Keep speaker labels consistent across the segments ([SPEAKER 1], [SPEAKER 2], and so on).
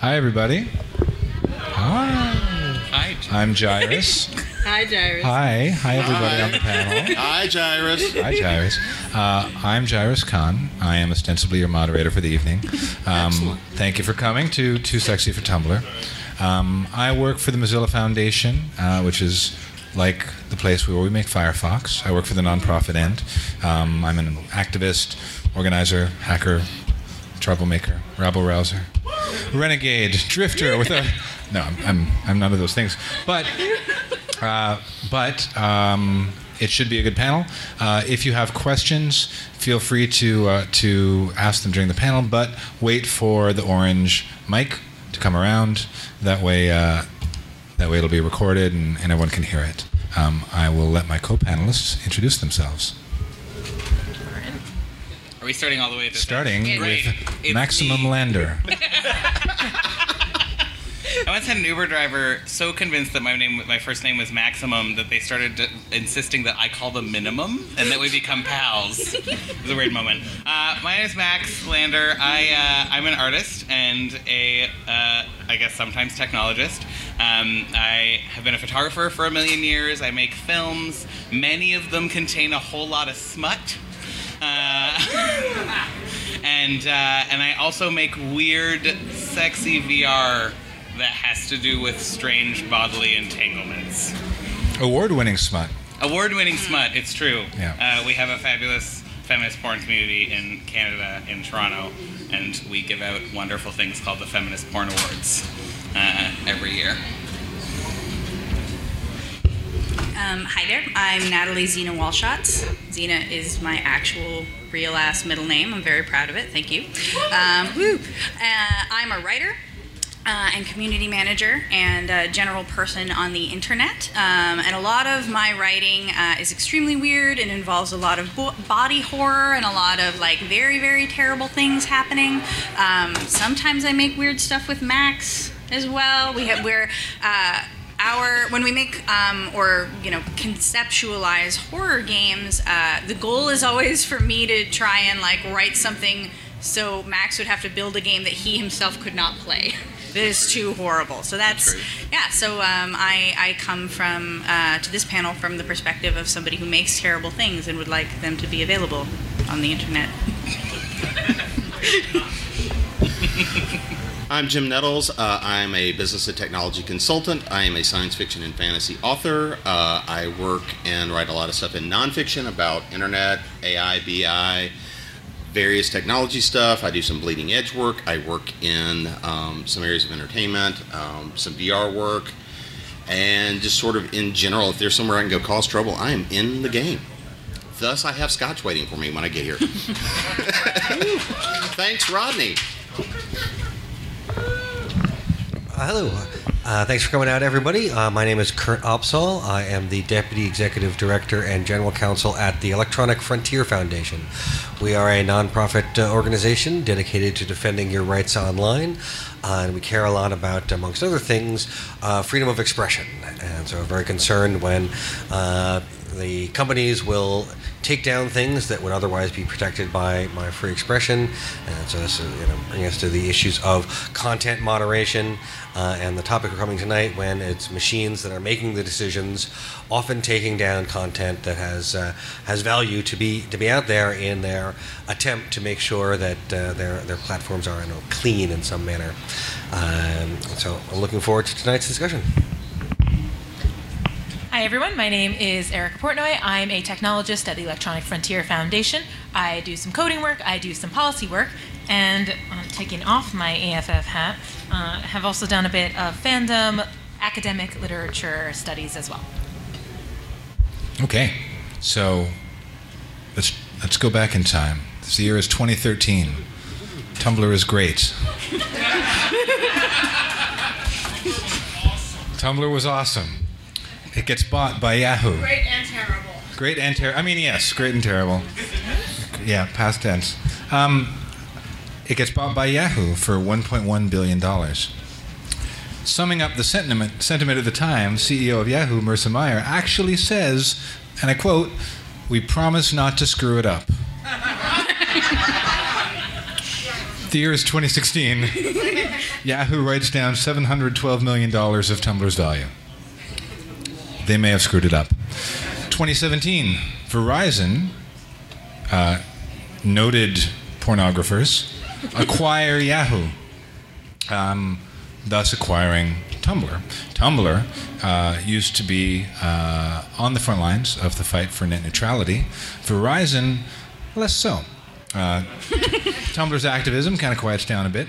[SPEAKER 1] Hi, everybody. Hi.
[SPEAKER 2] Hi.
[SPEAKER 1] I'm Jairus.
[SPEAKER 3] Hi, Jairus.
[SPEAKER 1] Hi, everybody on the panel.
[SPEAKER 4] Hi, Jairus.
[SPEAKER 1] Hi, Jairus. I'm Jairus Khan. I am ostensibly your moderator for the evening. Thank you for coming to Too Sexy for Tumblr. I work for the Mozilla Foundation, which is like the place where we make Firefox. I work for the nonprofit end. I'm an activist, organizer, hacker, troublemaker, rabble-rouser, renegade, drifter. No, I'm none of those things. But it should be a good panel. If you have questions, feel free to ask them during the panel. But wait for the orange mic to come around. That way it'll be recorded and everyone can hear it. I will let my co-panelists introduce themselves.
[SPEAKER 2] Are we starting all the way at this
[SPEAKER 1] Starting
[SPEAKER 2] end?
[SPEAKER 1] with
[SPEAKER 2] It's
[SPEAKER 1] Maximum Lander.
[SPEAKER 2] I once had an Uber driver so convinced that my first name was Maximum that they started insisting that I call them Minimum and that we become pals. It was a weird moment. My name is Max Lander. I'm an artist and I guess sometimes technologist. I have been a photographer for a million years. I make films. Many of them contain a whole lot of smut. And I also make weird, sexy VR that has to do with strange bodily entanglements.
[SPEAKER 1] Award-winning smut.
[SPEAKER 2] Award-winning smut, it's true.
[SPEAKER 1] Yeah.
[SPEAKER 2] We have a fabulous feminist porn community in Canada, in Toronto, and we give out wonderful things called the Feminist Porn Awards every year.
[SPEAKER 3] Hi there. I'm Natalie Zena Walshotz. Zena is my actual real-ass middle name. I'm very proud of it. Thank you. I'm a writer and community manager and a general person on the internet. And a lot of my writing is extremely weird and involves a lot of body horror and a lot of like very, very terrible things happening. Sometimes I make weird stuff with Max as well. When we make or conceptualize horror games, the goal is always for me to try and like write something so Max would have to build a game that he himself could not play. That is too horrible. So that's yeah. So I come from to this panel from the perspective of somebody who makes terrible things and would like them to be available on the internet.
[SPEAKER 4] I'm Jim Nettles. I'm a business and technology consultant. I am a science fiction and fantasy author. I work and write a lot of stuff in nonfiction about internet, AI, BI, various technology stuff. I do some bleeding edge work. I work in some areas of entertainment, some VR work, and just sort of in general, if there's somewhere I can go cause trouble, I am in the game. Thus, I have scotch waiting for me when I get here. Thanks, Rodney.
[SPEAKER 5] Hello. Thanks for coming out, everybody. My name is Kurt Opsahl. I am the Deputy Executive Director and General Counsel at the Electronic Frontier Foundation. We are a nonprofit organization dedicated to defending your rights online, and we care a lot about, amongst other things, freedom of expression. And so we're very concerned when the companies will take down things that would otherwise be protected by free expression. And so this is bringing us to the issues of content moderation and the topic we're coming tonight, when it's machines that are making the decisions, often taking down content that has value to be out there in their attempt to make sure that their platforms are clean in some manner. So I'm looking forward to tonight's discussion.
[SPEAKER 6] Hi everyone, my name is Erica Portnoy. I'm a technologist at the Electronic Frontier Foundation. I do some coding work, I do some policy work, and taking off my AFF hat, have also done a bit of fandom, academic literature studies as well.
[SPEAKER 1] Okay, so let's go back in time. The year is 2013. Tumblr is great. Tumblr was awesome. It gets bought by Yahoo.
[SPEAKER 3] Great and terrible.
[SPEAKER 1] Great and terrible. I mean, yes, great and terrible. Yeah, past tense. It gets bought by Yahoo for $1.1 billion. Summing up the sentiment of the time, CEO of Yahoo, Marissa Mayer, actually says, and I quote, "We promise not to screw it up." The year is 2016. Yahoo writes down $712 million of Tumblr's value. They may have screwed it up. 2017, Verizon, noted pornographers, acquire Yahoo, thus acquiring Tumblr. Tumblr used to be on the front lines of the fight for net neutrality. Verizon, less so. Tumblr's activism kind of quiets down a bit.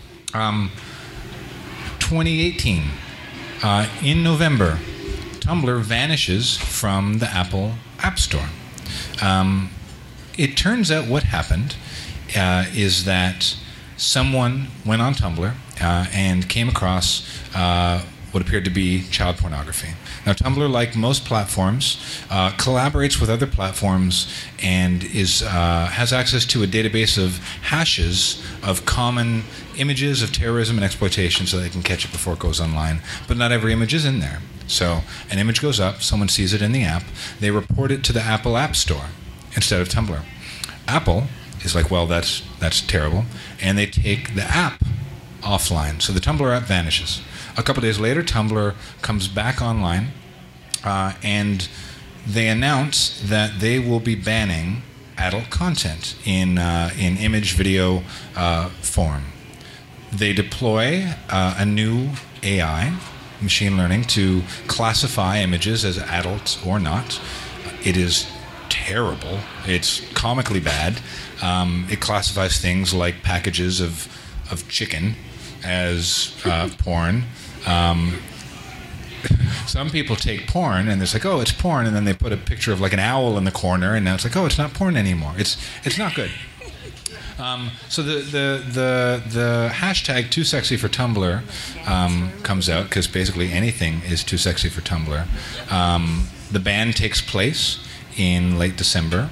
[SPEAKER 1] 2018, in November, Tumblr vanishes from the Apple App Store. It turns out what happened is that someone went on Tumblr and came across what appeared to be child pornography. Now, Tumblr, like most platforms, collaborates with other platforms and has access to a database of hashes of common images of terrorism and exploitation so they can catch it before it goes online. But not every image is in there. So an image goes up, someone sees it in the app, they report it to the Apple App Store instead of Tumblr. Apple is like, well, that's terrible, and they take the app offline. So the Tumblr app vanishes. A couple days later, Tumblr comes back online, and they announce that they will be banning adult content in image, video form. They deploy a new AI, machine learning, to classify images as adult or not. It is terrible. It's comically bad. It classifies things like packages of chicken as porn. Some people take porn and it's like, oh, it's porn, and then they put a picture of like an owl in the corner, and now it's like, oh, it's not porn anymore. It's not good. So the hashtag Too Sexy for Tumblr comes out because basically anything is too sexy for Tumblr. The ban takes place in late December.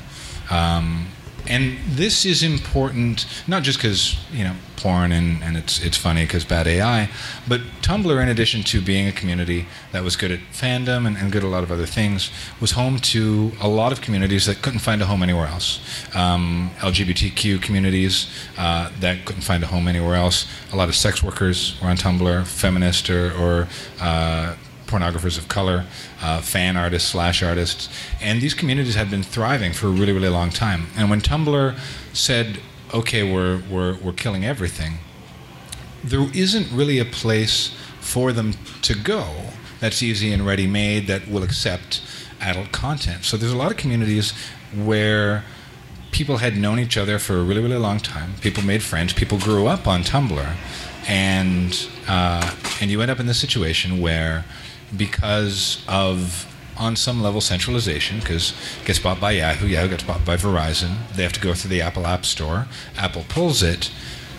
[SPEAKER 1] And this is important, not just because, porn and it's funny because bad AI, but Tumblr, in addition to being a community that was good at fandom and good at a lot of other things, was home to a lot of communities that couldn't find a home anywhere else. LGBTQ communities that couldn't find a home anywhere else. A lot of sex workers were on Tumblr, feminist or pornographers of color, fan artists, /artists, and these communities had been thriving for a really, really long time. And when Tumblr said, "Okay, we're killing everything," there isn't really a place for them to go that's easy and ready-made that will accept adult content. So there's a lot of communities where people had known each other for a really, really long time. People made friends. People grew up on Tumblr, and you end up in this situation where, because of, on some level, centralization, because it gets bought by Yahoo, Yahoo gets bought by Verizon, they have to go through the Apple App Store, Apple pulls it,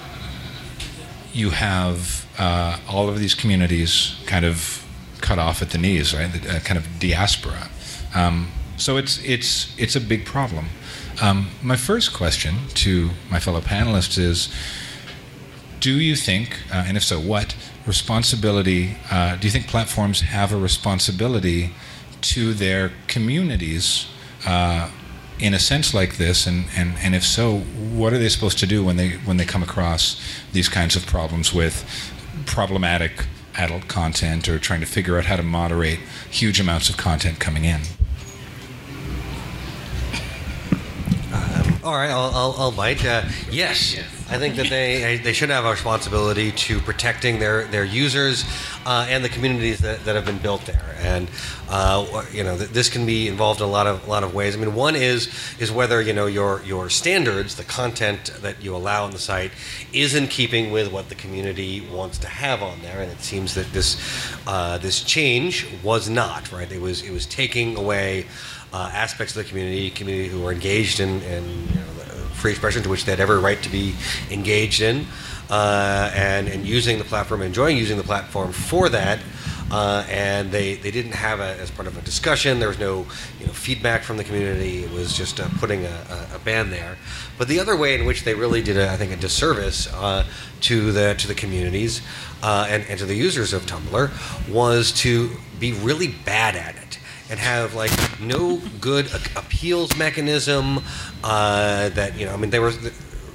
[SPEAKER 1] you have all of these communities kind of cut off at the knees, right? Kind of diaspora. So it's a big problem. My first question to my fellow panelists is, do you think, and if so, what responsibility, do you think platforms have a responsibility to their communities in a sense like this, and if so, what are they supposed to do when they come across these kinds of problems with problematic adult content, or trying to figure out how to moderate huge amounts of content coming in?
[SPEAKER 5] All right, I'll bite. Yes, I think that they should have a responsibility to protecting their users and the communities that have been built there. And this can be involved in a lot of ways. I mean, one is whether your standards, the content that you allow on the site, is in keeping with what the community wants to have on there. And it seems that this change was not, right. It was taking away aspects of the community who were engaged in free expression, to which they had every right to be engaged in, and using the platform, enjoying using the platform for that. And they didn't have as part of a discussion. There was no feedback from the community. It was just putting a ban there. But the other way in which they really did, I think, a disservice to the communities and to the users of Tumblr was to be really bad at it and have no good appeals mechanism. There was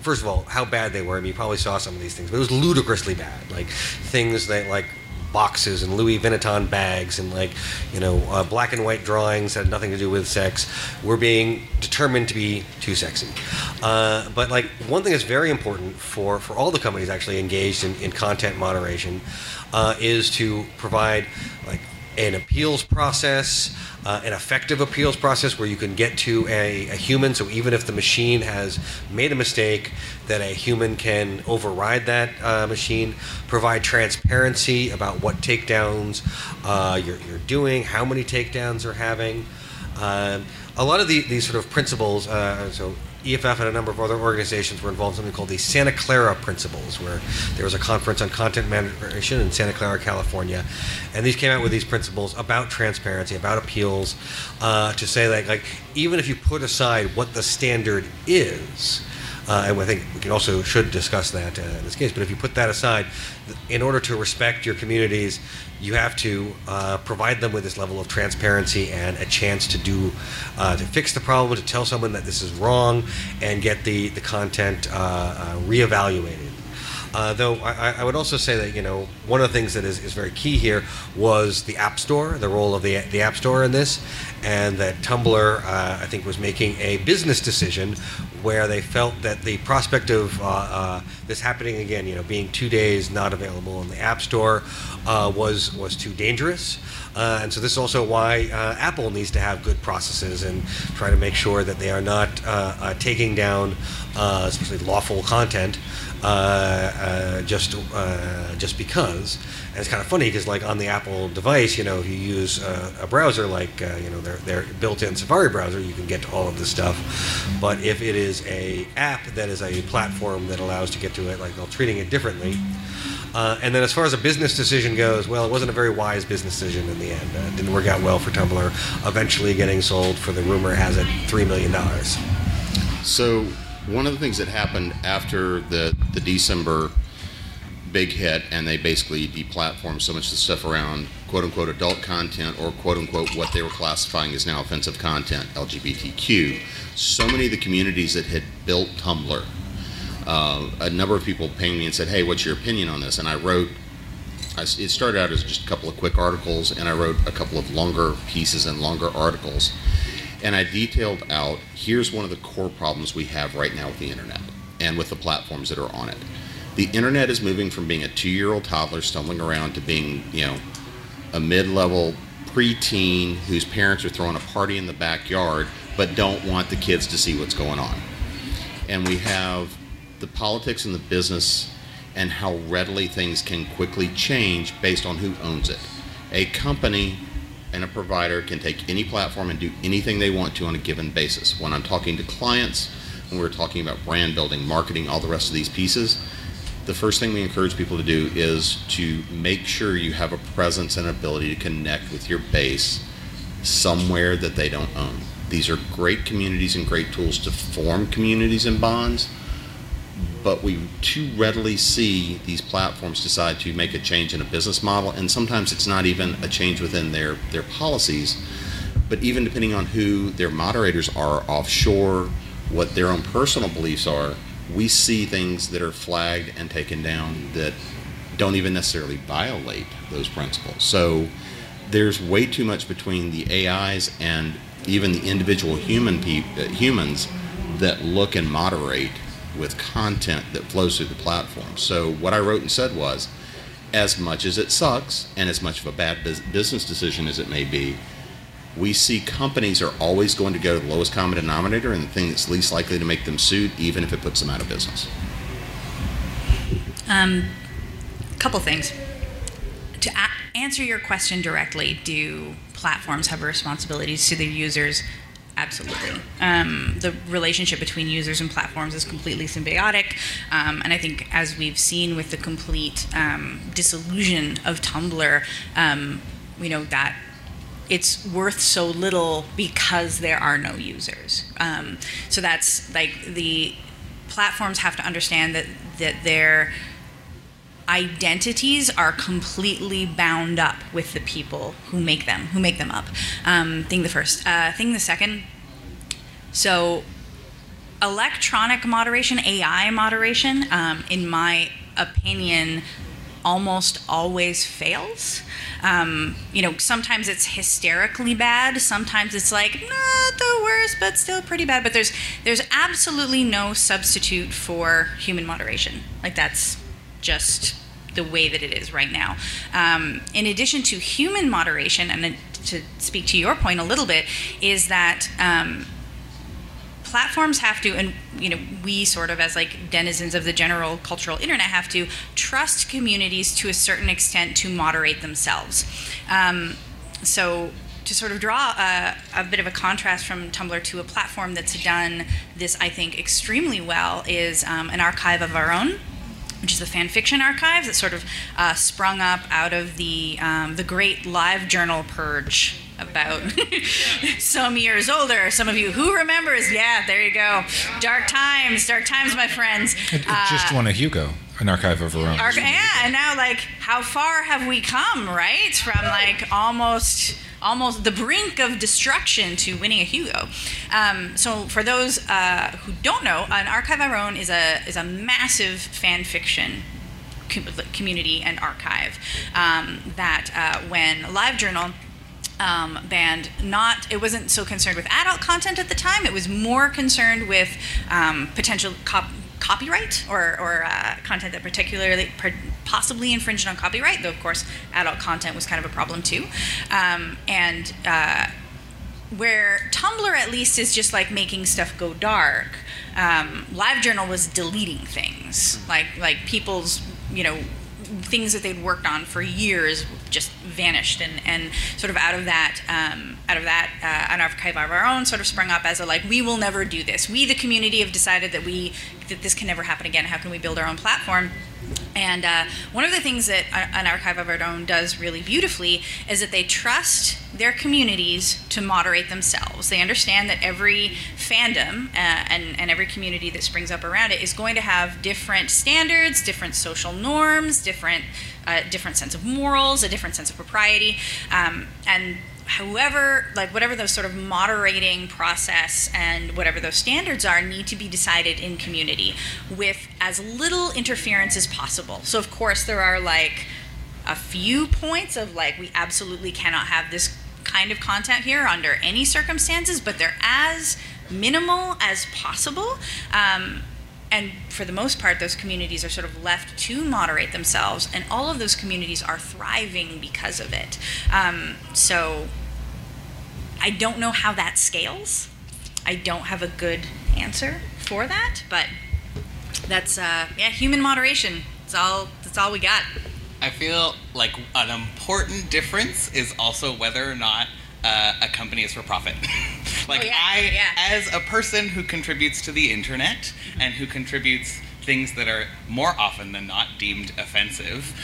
[SPEAKER 5] first of all, how bad they were. I mean, you probably saw some of these things, but it was ludicrously bad. Like things that like boxes and Louis Vuitton bags and like, black and white drawings that had nothing to do with sex were being determined to be too sexy. But like one thing that's very important for all the companies actually engaged in content moderation is to provide like an appeals process, an effective appeals process where you can get to a human. So even if the machine has made a mistake, that a human can override that machine. Provide transparency about what takedowns you're doing, how many takedowns you're having. A lot of these sort of principles. So EFF and a number of other organizations were involved in something called the Santa Clara Principles, where there was a conference on content moderation in Santa Clara, California, and these came out with these principles about transparency, about appeals, to say that like even if you put aside what the standard is, and I think we can also should discuss that in this case, but if you put that aside, in order to respect your communities, you have to provide them with this level of transparency and a chance to fix the problem, to tell someone that this is wrong, and get the content reevaluated. Though I would also say that one of the things that is very key here was the App Store, the role of the App Store in this, and that Tumblr I think was making a business decision where they felt that the prospect of this happening again, being 2 days not available in the App Store was too dangerous. And so this is also why Apple needs to have good processes and try to make sure that they are not taking down especially lawful content just because. And it's kind of funny because like on the Apple device, if you use a browser like their built-in Safari browser, you can get to all of this stuff. But if it is a app that is a platform that allows to get to it, like they're treating it differently. And then as far as a business decision goes, well, it wasn't a very wise business decision in the end. It didn't work out well for Tumblr, eventually getting sold for, the rumor has it, $3 million.
[SPEAKER 4] So one of the things that happened after the December big hit, and they basically deplatformed so much of the stuff around quote-unquote adult content, or quote-unquote what they were classifying as now offensive content, LGBTQ, so many of the communities that had built Tumblr, a number of people pinged me and said, hey, what's your opinion on this? And it started out as just a couple of quick articles, and I wrote a couple of longer pieces and longer articles. And I detailed out, here's one of the core problems we have right now with the internet and with the platforms that are on it. The internet is moving from being a 2-year-old toddler stumbling around to being, a mid-level preteen whose parents are throwing a party in the backyard but don't want the kids to see what's going on. And we have the politics and the business and how readily things can quickly change based on who owns it. A company and a provider can take any platform and do anything they want to on a given basis. When I'm talking to clients, when we're talking about brand building, marketing, all the rest of these pieces, the first thing we encourage people to do is to make sure you have a presence and ability to connect with your base somewhere that they don't own. These are great communities and great tools to form communities and bonds, but we too readily see these platforms decide to make a change in a business model, and sometimes it's not even a change within their policies, but even depending on who their moderators are offshore, what their own personal beliefs are, we see things that are flagged and taken down that don't even necessarily violate those principles. So there's way too much between the AIs and even the individual humans that look and moderate with content that flows through the platform. So what I wrote and said was, as much as it sucks and as much of a bad business decision as it may be, we see companies are always going to go to the lowest common denominator and the thing that's least likely to make them sued, even if it puts them out of business.
[SPEAKER 3] Couple things. To answer your question directly, do platforms have a responsibility to their users? Absolutely. The relationship between users and platforms is completely symbiotic, and I think as we've seen with the complete disillusion of Tumblr, that it's worth so little because there are no users. So that's like the platforms have to understand that their identities are completely bound up with the people who make them up. Thing the first. Thing the second. So electronic moderation, AI moderation, in my opinion, almost always fails. Sometimes it's hysterically bad. Sometimes it's like, not the worst, but still pretty bad. But there's absolutely no substitute for human moderation. Like, that's just the way that it is right now. In addition to human moderation, and to speak to your point a little bit, is that platforms have to, and we sort of as like denizens of the general cultural internet have to trust communities to a certain extent to moderate themselves. So to sort of draw a bit of a contrast from Tumblr to a platform that's done this, I think, extremely well is an archive of our own, which is the fan fiction archive that sort of sprung up out of the great live journal purge about some years older. Some of you who remembers, yeah, there you go. Dark times, my friends.
[SPEAKER 1] It just won a Hugo, an archive of our own.
[SPEAKER 3] Yeah, and now, like, how far have we come, right? From, like, almost the brink of destruction to winning a Hugo. So for those who don't know, an archive of our own is a massive fan fiction community and archive that when LiveJournal banned, it wasn't so concerned with adult content at the time. It was more concerned with potential copyright or content that particularly possibly infringed on copyright, though of course adult content was kind of a problem too. Where Tumblr at least is just like making stuff go dark, LiveJournal was deleting things, like people's things that they'd worked on for years just vanished, and sort of out of that an archive of our own sort of sprung up as a like, we will never do this. We, the community, have decided that this can never happen again. How can we build our own platform? And one of the things that an archive of our own does really beautifully is that they trust their communities to moderate themselves. They understand that every fandom and every community that springs up around it is going to have different standards, different social norms, different sense of morals, a different sense of propriety, and however, like whatever those sort of moderating process and whatever those standards are need to be decided in community with as little interference as possible. So of course there are like a few points of like, we absolutely cannot have this kind of content here under any circumstances, but they're as minimal as possible. And for the most part, those communities are sort of left to moderate themselves, and all of those communities are thriving because of it. So I don't know how that scales. I don't have a good answer for that, but that's human moderation. That's all we got.
[SPEAKER 2] I feel like an important difference is also whether or not a company is for profit. As a person who contributes to the internet and who contributes things that are more often than not deemed offensive,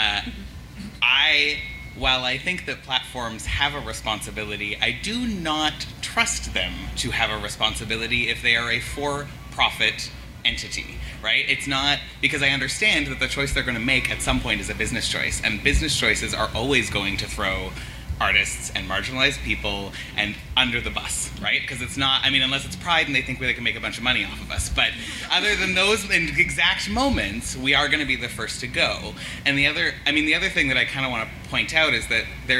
[SPEAKER 2] while I think that platforms have a responsibility, I do not trust them to have a responsibility if they are a for-profit entity, right? It's not, because I understand that the choice they're going to make at some point is a business choice, and business choices are always going to throw artists and marginalized people and under the bus, right? Because it's not, I mean, unless it's Pride and they think they can make a bunch of money off of us. But other than those exact moments, we are going to be the first to go. And the other thing that I kind of want to point out is that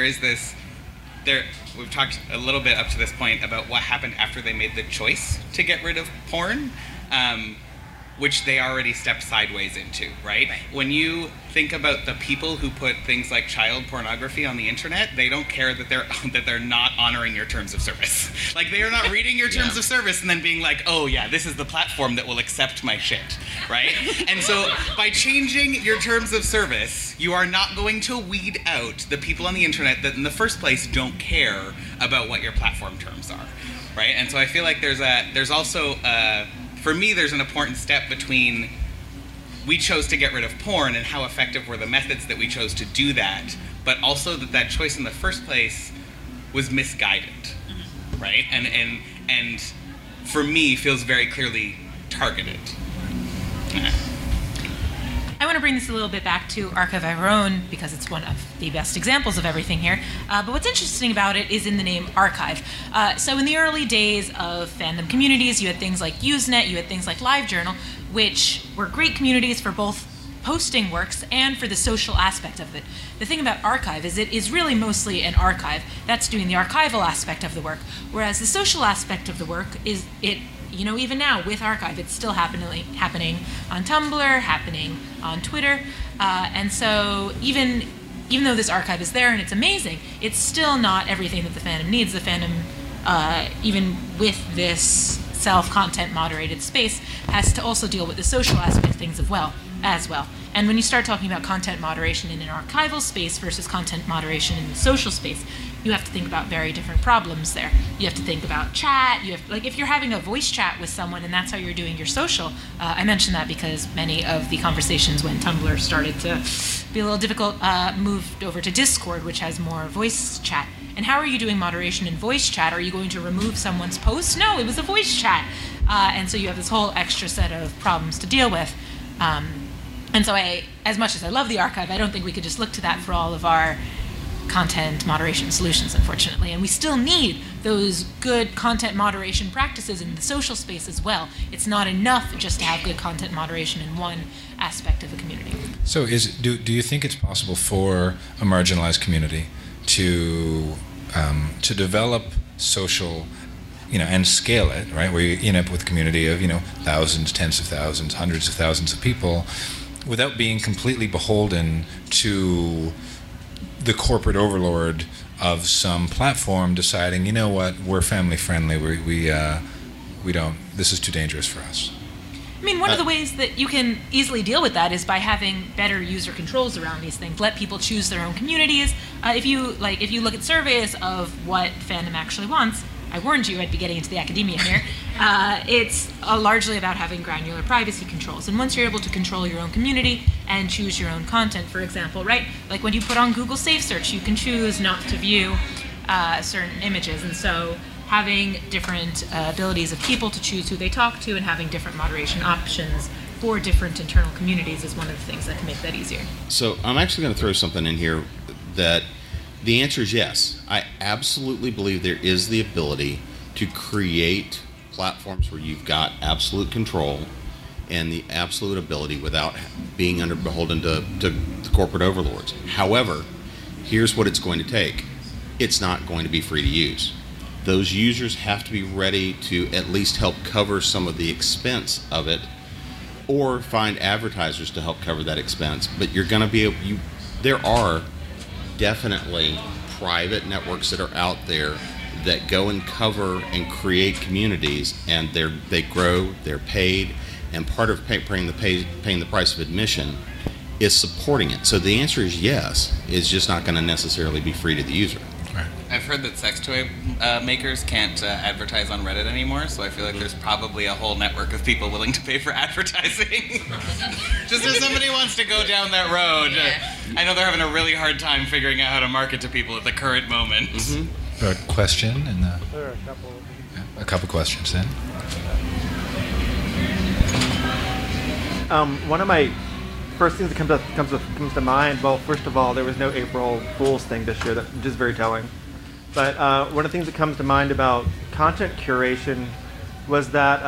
[SPEAKER 2] we've talked a little bit up to this point about what happened after they made the choice to get rid of porn, which they already stepped sideways into, right? When you think about the people who put things like child pornography on the internet, they don't care that they're not honoring your terms of service. Like, they are not reading your terms of service and then being like, oh yeah, this is the platform that will accept my shit, right? And so by changing your terms of service, you are not going to weed out the people on the internet that in the first place don't care about what your platform terms are, right? And so I feel like there's also for me, there's an important step between we chose to get rid of porn and how effective were the methods that we chose to do that, but also that choice in the first place was misguided, right? And for me, feels very clearly targeted.
[SPEAKER 6] I want to bring this a little bit back to Archive of Our Own because it's one of the best examples of everything here. But what's interesting about it is in the name archive. So in the early days of fandom communities, you had things like Usenet, you had things like LiveJournal, which were great communities for both posting works and for the social aspect of it. The thing about archive is it is really mostly an archive. That's doing the archival aspect of the work, whereas the social aspect of the work is it. Even now with archive, it's still happening on Tumblr, happening on Twitter, and so even though this archive is there and it's amazing, it's still not everything that the fandom needs. The fandom, even with this self-content moderated space, has to also deal with the social aspect of things as well. And when you start talking about content moderation in an archival space versus content moderation in the social space, you have to think about very different problems there. You have to think about chat. If you're having a voice chat with someone and that's how you're doing your social, I mentioned that because many of the conversations when Tumblr started to be a little difficult moved over to Discord, which has more voice chat. And how are you doing moderation in voice chat? Are you going to remove someone's post? No, it was a voice chat. And so you have this whole extra set of problems to deal with. And so as much as I love the archive, I don't think we could just look to that for all of our content moderation solutions, unfortunately. And we still need those good content moderation practices in the social space as well. It's not enough just to have good content moderation in one aspect of the community.
[SPEAKER 1] So do you think it's possible for a marginalized community to develop social, and scale it, right? Where you end up with a community of, thousands, tens of thousands, hundreds of thousands of people without being completely beholden to the corporate overlord of some platform deciding, you know what, we're family friendly, we don't, this is too dangerous for us.
[SPEAKER 6] I mean, one of the ways that you can easily deal with that is by having better user controls around these things. Let people choose their own communities. If you look at surveys of what fandom actually wants, I warned you I'd be getting into the academia here. It's largely about having granular privacy controls. And once you're able to control your own community and choose your own content, for example, right? Like when you put on Google Safe Search, you can choose not to view certain images. And so having different abilities of people to choose who they talk to and having different moderation options for different internal communities is one of the things that can make that easier.
[SPEAKER 4] So I'm actually going to throw something in here that the answer is yes. I absolutely believe there is the ability to create platforms where you've got absolute control and the absolute ability without being beholden to the corporate overlords. However, here's what it's going to take. It's not going to be free to use. Those users have to be ready to at least help cover some of the expense of it, or find advertisers to help cover that expense. But you're going to be able, there are definitely private networks that are out there that go and cover and create communities, and they grow, they're paid, and part of paying the price of admission is supporting it. So the answer is yes. It's just not going to necessarily be free to the user.
[SPEAKER 1] Right.
[SPEAKER 2] I've heard that sex toy makers can't advertise on Reddit anymore, so I feel like there's probably a whole network of people willing to pay for advertising. Just if somebody wants to go down that road. I know they're having a really hard time figuring out how to market to people at the current moment.
[SPEAKER 1] Mm-hmm. A question?
[SPEAKER 7] There are a couple.
[SPEAKER 1] A couple questions then.
[SPEAKER 7] One of my first things that comes to mind, well, first of all, there was no April Fool's thing this year, which is very telling. But one of the things that comes to mind about content curation was that,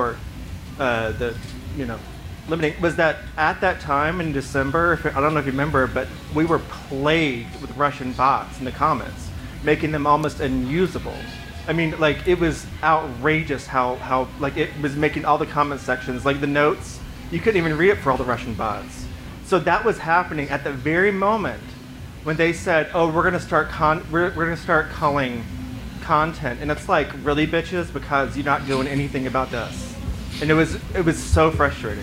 [SPEAKER 7] limiting, was that at that time in December, I don't know if you remember, but we were plagued with Russian bots in the comments, making them almost unusable. I mean, like, it was outrageous how like, it was making all the comment sections, like the notes, you couldn't even read it for all the Russian bots. So that was happening at the very moment when they said, "Oh, we're gonna start culling content," and it's like, really, bitches, because you're not doing anything about this, and it was so frustrating.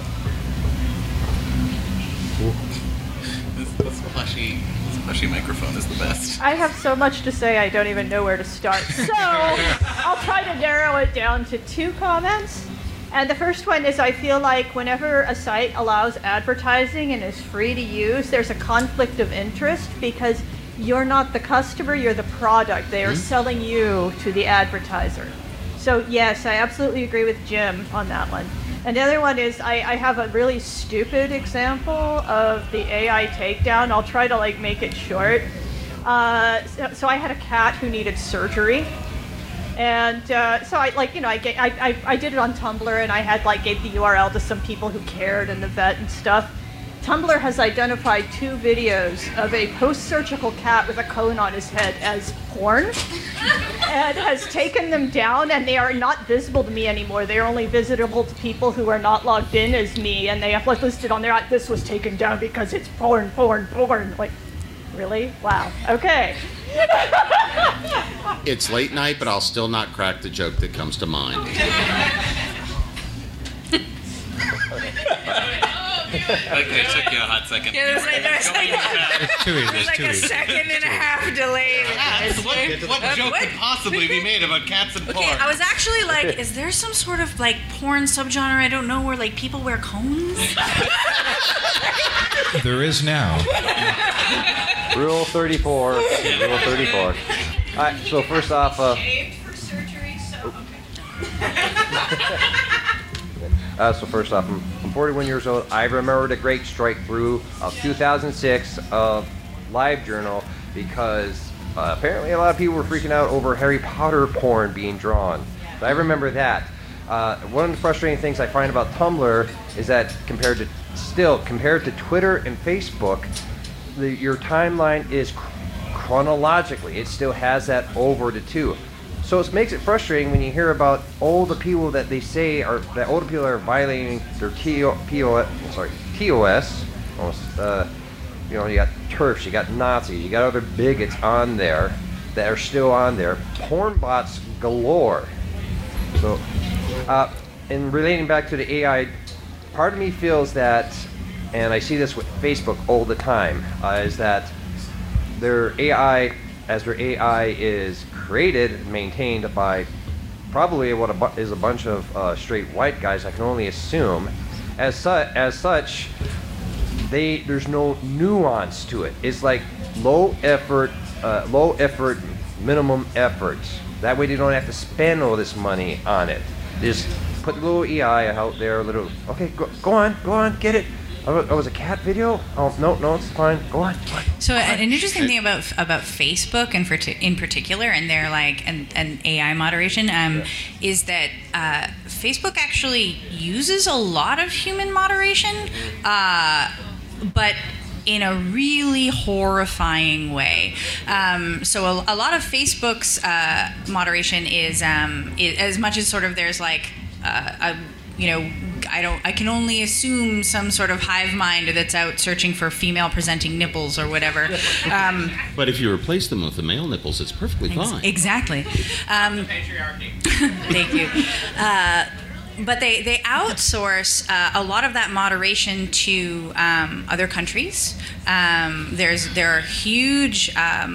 [SPEAKER 2] This plushy microphone is the best.
[SPEAKER 8] I have so much to say I don't even know where to start. So I'll try to narrow it down to 2 comments. And the first one is, I feel like whenever a site allows advertising and is free to use, there's a conflict of interest because you're not the customer, you're the product. They are selling you to the advertiser. So yes, I absolutely agree with Jim on that one. And the other one is I have a really stupid example of the AI takedown. I'll try to like make it short. So I had a cat who needed surgery. And so I did it on Tumblr, and I had gave the URL to some people who cared and the vet and stuff. Tumblr has identified 2 videos of a post-surgical cat with a cone on his head as porn, and has taken them down, and they are not visible to me anymore. They are only visible to people who are not logged in as me, and they have listed on there, this was taken down because it's porn. Like, really? Wow. Okay.
[SPEAKER 4] It's late night, but I'll still not crack the joke that comes to mind.
[SPEAKER 2] Okay, it took you a hot second.
[SPEAKER 3] Yeah, there's
[SPEAKER 1] It's too easy.
[SPEAKER 3] there's
[SPEAKER 1] It's too
[SPEAKER 3] a
[SPEAKER 1] easy.
[SPEAKER 3] second and a half delay.
[SPEAKER 2] What joke could possibly be made about cats and porn?
[SPEAKER 3] Okay, I was actually like, is there some sort of porn subgenre I don't know where people wear cones?
[SPEAKER 1] There is now.
[SPEAKER 9] Rule 34. Rule 34. All right, so first off, so first off, I'm 41 years old. I remember the great strike through of 2006 of LiveJournal because apparently a lot of people were freaking out over Harry Potter porn being drawn. So I remember that. One of the frustrating things I find about Tumblr is that compared to Twitter and Facebook, your timeline is chronologically. It still has that over the 2. So it makes it frustrating when you hear about all the people that they say that older people are violating their TOS. Almost, you got TERFs, you got Nazis, you got other bigots on there that are still on there. Porn bots galore. So, in relating back to the AI, part of me feels that, and I see this with Facebook all the time, is that their AI is created and maintained by probably what is a bunch of straight white guys, I can only assume. As such, there's no nuance to it. It's like low effort, minimum effort. That way they don't have to spend all this money on it. They just put a little AI out there, okay, go on, get it. Oh, was a cat video? Oh, no, it's fine. Go on.
[SPEAKER 3] So an interesting thing about Facebook and in particular, and their and AI moderation, is that Facebook actually uses a lot of human moderation, but in a really horrifying way. So a lot of Facebook's moderation is as much as sort of there's I can only assume some sort of hive mind that's out searching for female presenting nipples or whatever.
[SPEAKER 4] But if you replace them with the male nipples, it's perfectly fine.
[SPEAKER 3] Exactly.
[SPEAKER 2] Patriarchy.
[SPEAKER 3] Thank you. But they outsource a lot of that moderation to other countries. There are huge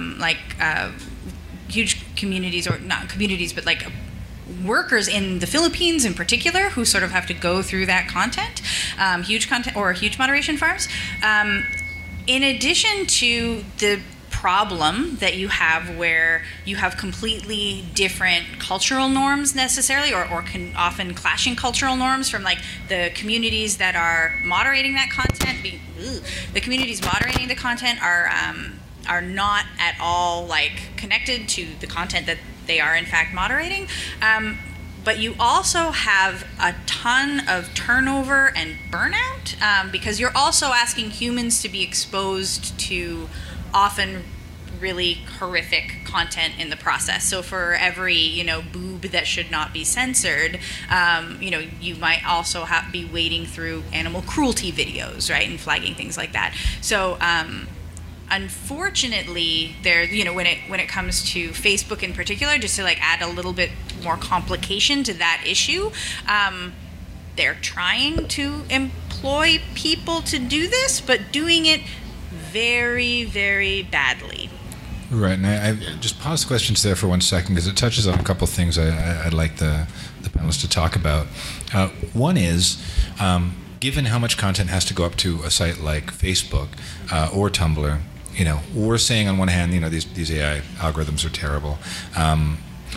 [SPEAKER 3] huge communities, or not communities, but workers in the Philippines in particular who sort of have to go through that content, huge moderation farms. In addition to the problem that you have where you have completely different cultural norms necessarily, or can often clashing cultural norms from the communities that are moderating that content. The communities moderating the content are not at all connected to the content that they are in fact moderating. But you also have a ton of turnover and burnout because you're also asking humans to be exposed to often really horrific content in the process. So for every boob that should not be censored, you might also be wading through animal cruelty videos, right, and flagging things like that. So unfortunately, there, when it comes to Facebook in particular, just to add a little bit more complication to that issue, they're trying to employ people to do this, but doing it very, very badly.
[SPEAKER 1] Right, and I just pause the questions there for 1 second because it touches on a couple of things I'd like the panelists to talk about. One is, given how much content has to go up to a site like Facebook or Tumblr, we're saying on one hand, these AI algorithms are terrible.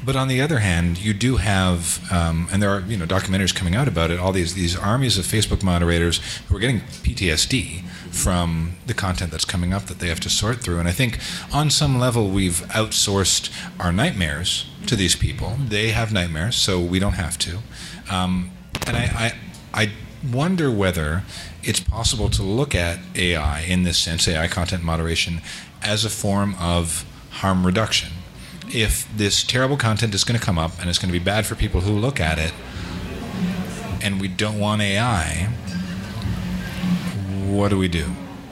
[SPEAKER 1] But on the other hand, you do have, and there are documentaries coming out about it. All these armies of Facebook moderators who are getting PTSD from the content that's coming up that they have to sort through. And I think on some level we've outsourced our nightmares to these people. They have nightmares, so we don't have to. And I wonder whether it's possible to look at AI in this sense, AI content moderation, as a form of harm reduction. If this terrible content is going to come up and it's going to be bad for people who look at it, and we don't want AI, what do we do?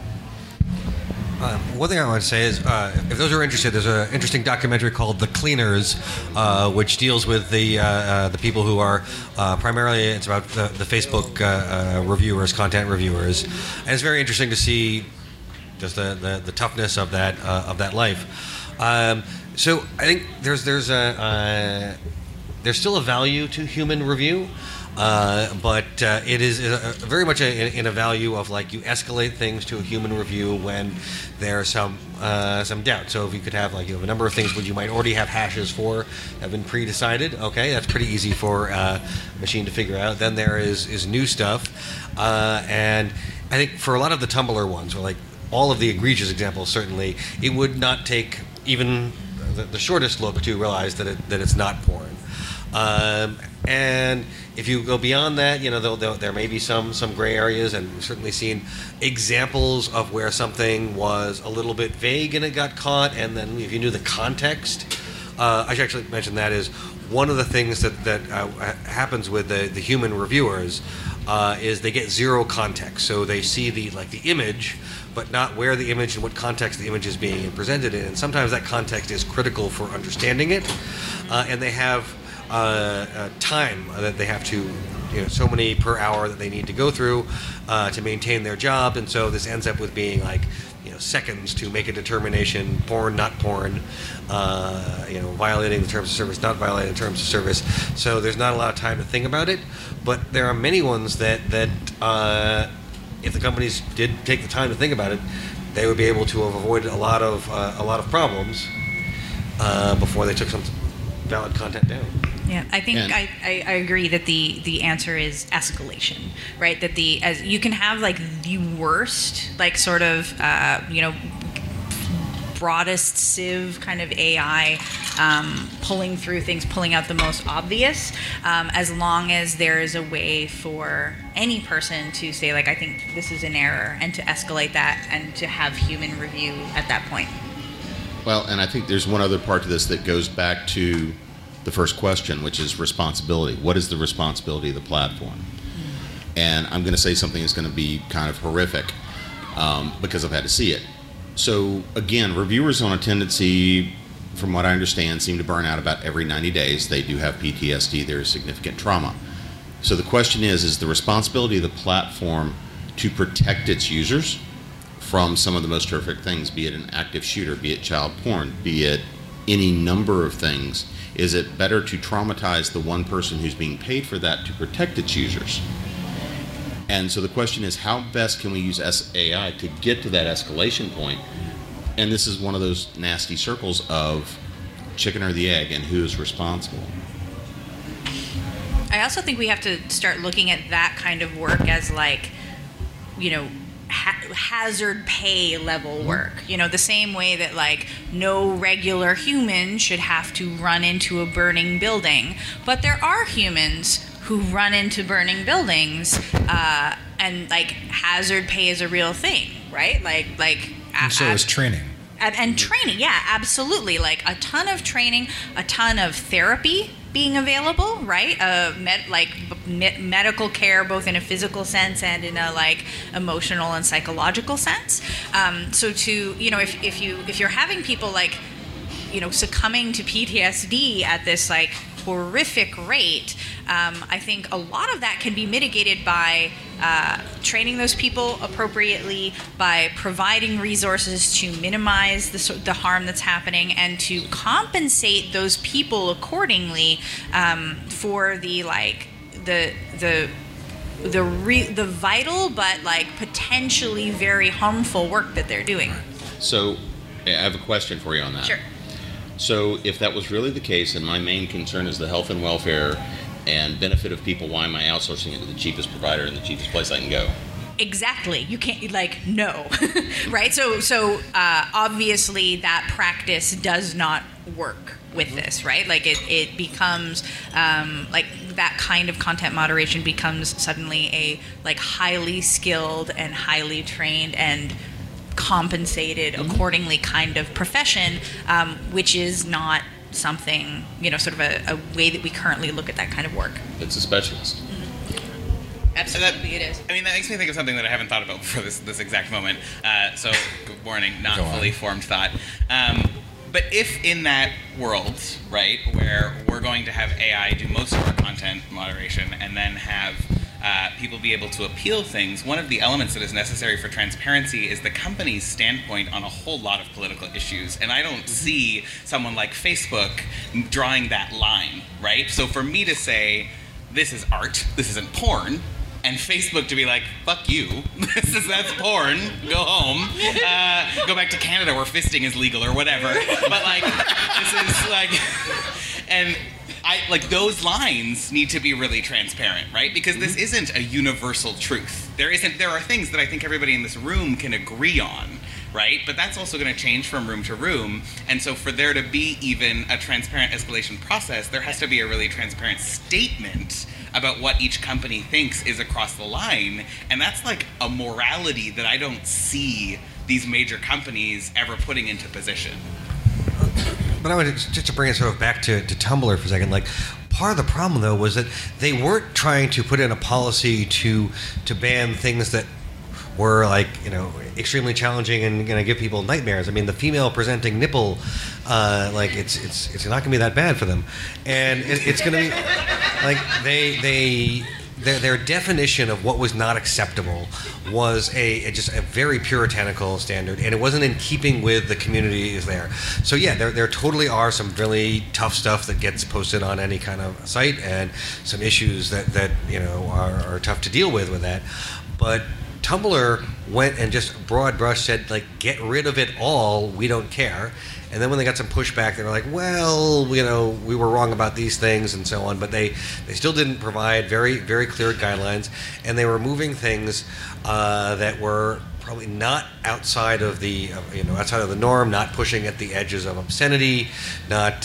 [SPEAKER 5] One thing I want to say is, if those are interested, there's an interesting documentary called "The Cleaners," which deals with the people who are primarily. It's about the Facebook reviewers, content reviewers, and it's very interesting to see just the toughness of that life. So I think there's still a value to human review. But it is very much in a value of like you escalate things to a human review when there's some doubt. So if you could have you have a number of things which you might already have hashes for have been pre-decided. Okay, that's pretty easy for a machine to figure out. Then there is new stuff, and I think for a lot of the Tumblr ones, or like all of the egregious examples, certainly it would not take even the shortest look to realize that it's not porn. And if you go beyond that, there may be some gray areas, and we've certainly seen examples of where something was a little bit vague and it got caught, and then if you knew the context, I should actually mention that is one of the things that happens with the human reviewers is they get zero context, so they see the image, but not where the image and what context the image is being presented in, and sometimes that context is critical for understanding it, and they have time that they have to, so many per hour that they need to go through to maintain their job, and so this ends up with being seconds to make a determination, porn, not porn, violating the terms of service, not violating the terms of service. So there's not a lot of time to think about it, but there are many ones that if the companies did take the time to think about it, they would be able to have avoided a lot of problems before they took some valid content down.
[SPEAKER 3] Yeah, I think I agree that the answer is escalation, right? That as you can have the worst, sort of broadest sieve kind of AI pulling through things, pulling out the most obvious, as long as there is a way for any person to say I think this is an error, and to escalate that and to have human review at that point.
[SPEAKER 4] Well, and I think there's one other part to this that goes back to the first question, which is responsibility. What is the responsibility of the platform? And I'm going to say something that's going to be kind of horrific because I've had to see it. So again, reviewers on a tendency, from what I understand, seem to burn out about every 90 days. They do have PTSD. There is significant trauma. So the question is the responsibility of the platform to protect its users from some of the most horrific things, be it an active shooter, be it child porn, be it any number of things. Is it better to traumatize the one person who's being paid for that to protect its users? And so the question is, how best can we use AI to get to that escalation point? And this is one of those nasty circles of chicken or the egg and who is responsible.
[SPEAKER 3] I also think we have to start looking at that kind of work as hazard pay level work, the same way that no regular human should have to run into a burning building, but there are humans who run into burning buildings, and hazard pay is a real thing, right?
[SPEAKER 1] And so is training.
[SPEAKER 3] And training, yeah, absolutely. A ton of training, a ton of therapy being available, right? Medical care, both in a physical sense and in a emotional and psychological sense. So to if you're having people succumbing to PTSD at this horrific rate, I think a lot of that can be mitigated by training those people appropriately, by providing resources to minimize the harm that's happening, and to compensate those people accordingly for the vital but potentially very harmful work that they're doing.
[SPEAKER 4] So I have a question for you on that.
[SPEAKER 3] Sure.
[SPEAKER 4] So if that was really the case, and my main concern is the health and welfare and benefit of people, why am I outsourcing it to the cheapest provider and the cheapest place I can go?
[SPEAKER 3] Exactly. You can't, like, no. Right? So obviously that practice does not work with this, right? Like it becomes like that kind of content moderation becomes suddenly a like highly skilled and highly trained and compensated accordingly kind of profession, which is not something, sort of a way that we currently look at that kind of work.
[SPEAKER 4] It's a specialist.
[SPEAKER 3] Absolutely, it is.
[SPEAKER 2] I mean, that makes me think of something that I haven't thought about before this exact moment. So, good morning, not fully formed thought. But if in that world, right, where we're going to have AI do most of our content moderation and then have people be able to appeal things, one of the elements that is necessary for transparency is the company's standpoint on a whole lot of political issues. And I don't see someone like Facebook drawing that line, right? So for me to say, this is art, this isn't porn, and Facebook to be like, fuck you, that's porn, go home, go back to Canada where fisting is legal or whatever. But like, this is like, and those lines need to be really transparent, right? Because this isn't a universal truth. There are things that I think everybody in this room can agree on, right? But that's also going to change from room to room. And so for there to be even a transparent escalation process, there has to be a really transparent statement about what each company thinks is across the line. And that's like a morality that I don't see these major companies ever putting into position.
[SPEAKER 5] But I would just to bring it sort of back to Tumblr for a second, like part of the problem though was that they weren't trying to put in a policy to ban things that were like, extremely challenging and going to give people nightmares. I mean, the female presenting nipple, it's not going to be that bad for them, and it's going to be like their definition of what was not acceptable was just a very puritanical standard, and it wasn't in keeping with the communities there. So yeah, there totally are some really tough stuff that gets posted on any kind of site, and some issues that are tough to deal with that, but Tumblr went and just broad brush said, like, get rid of it all, we don't care. And then when they got some pushback, they were like, well, we were wrong about these things and so on. But they still didn't provide very, very clear guidelines. And they were moving things that were probably not outside of the norm, not pushing at the edges of obscenity, not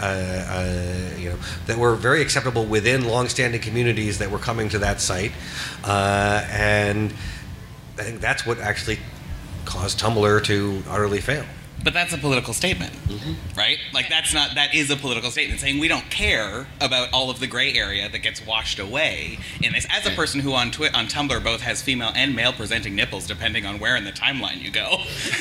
[SPEAKER 5] that were very acceptable within longstanding communities that were coming to that site, and I think that's what actually caused Tumblr to utterly fail.
[SPEAKER 2] But that's a political statement, right? Like that is a political statement saying we don't care about all of the gray area that gets washed away in this. As a person who on Tumblr both has female and male presenting nipples, depending on where in the timeline you go,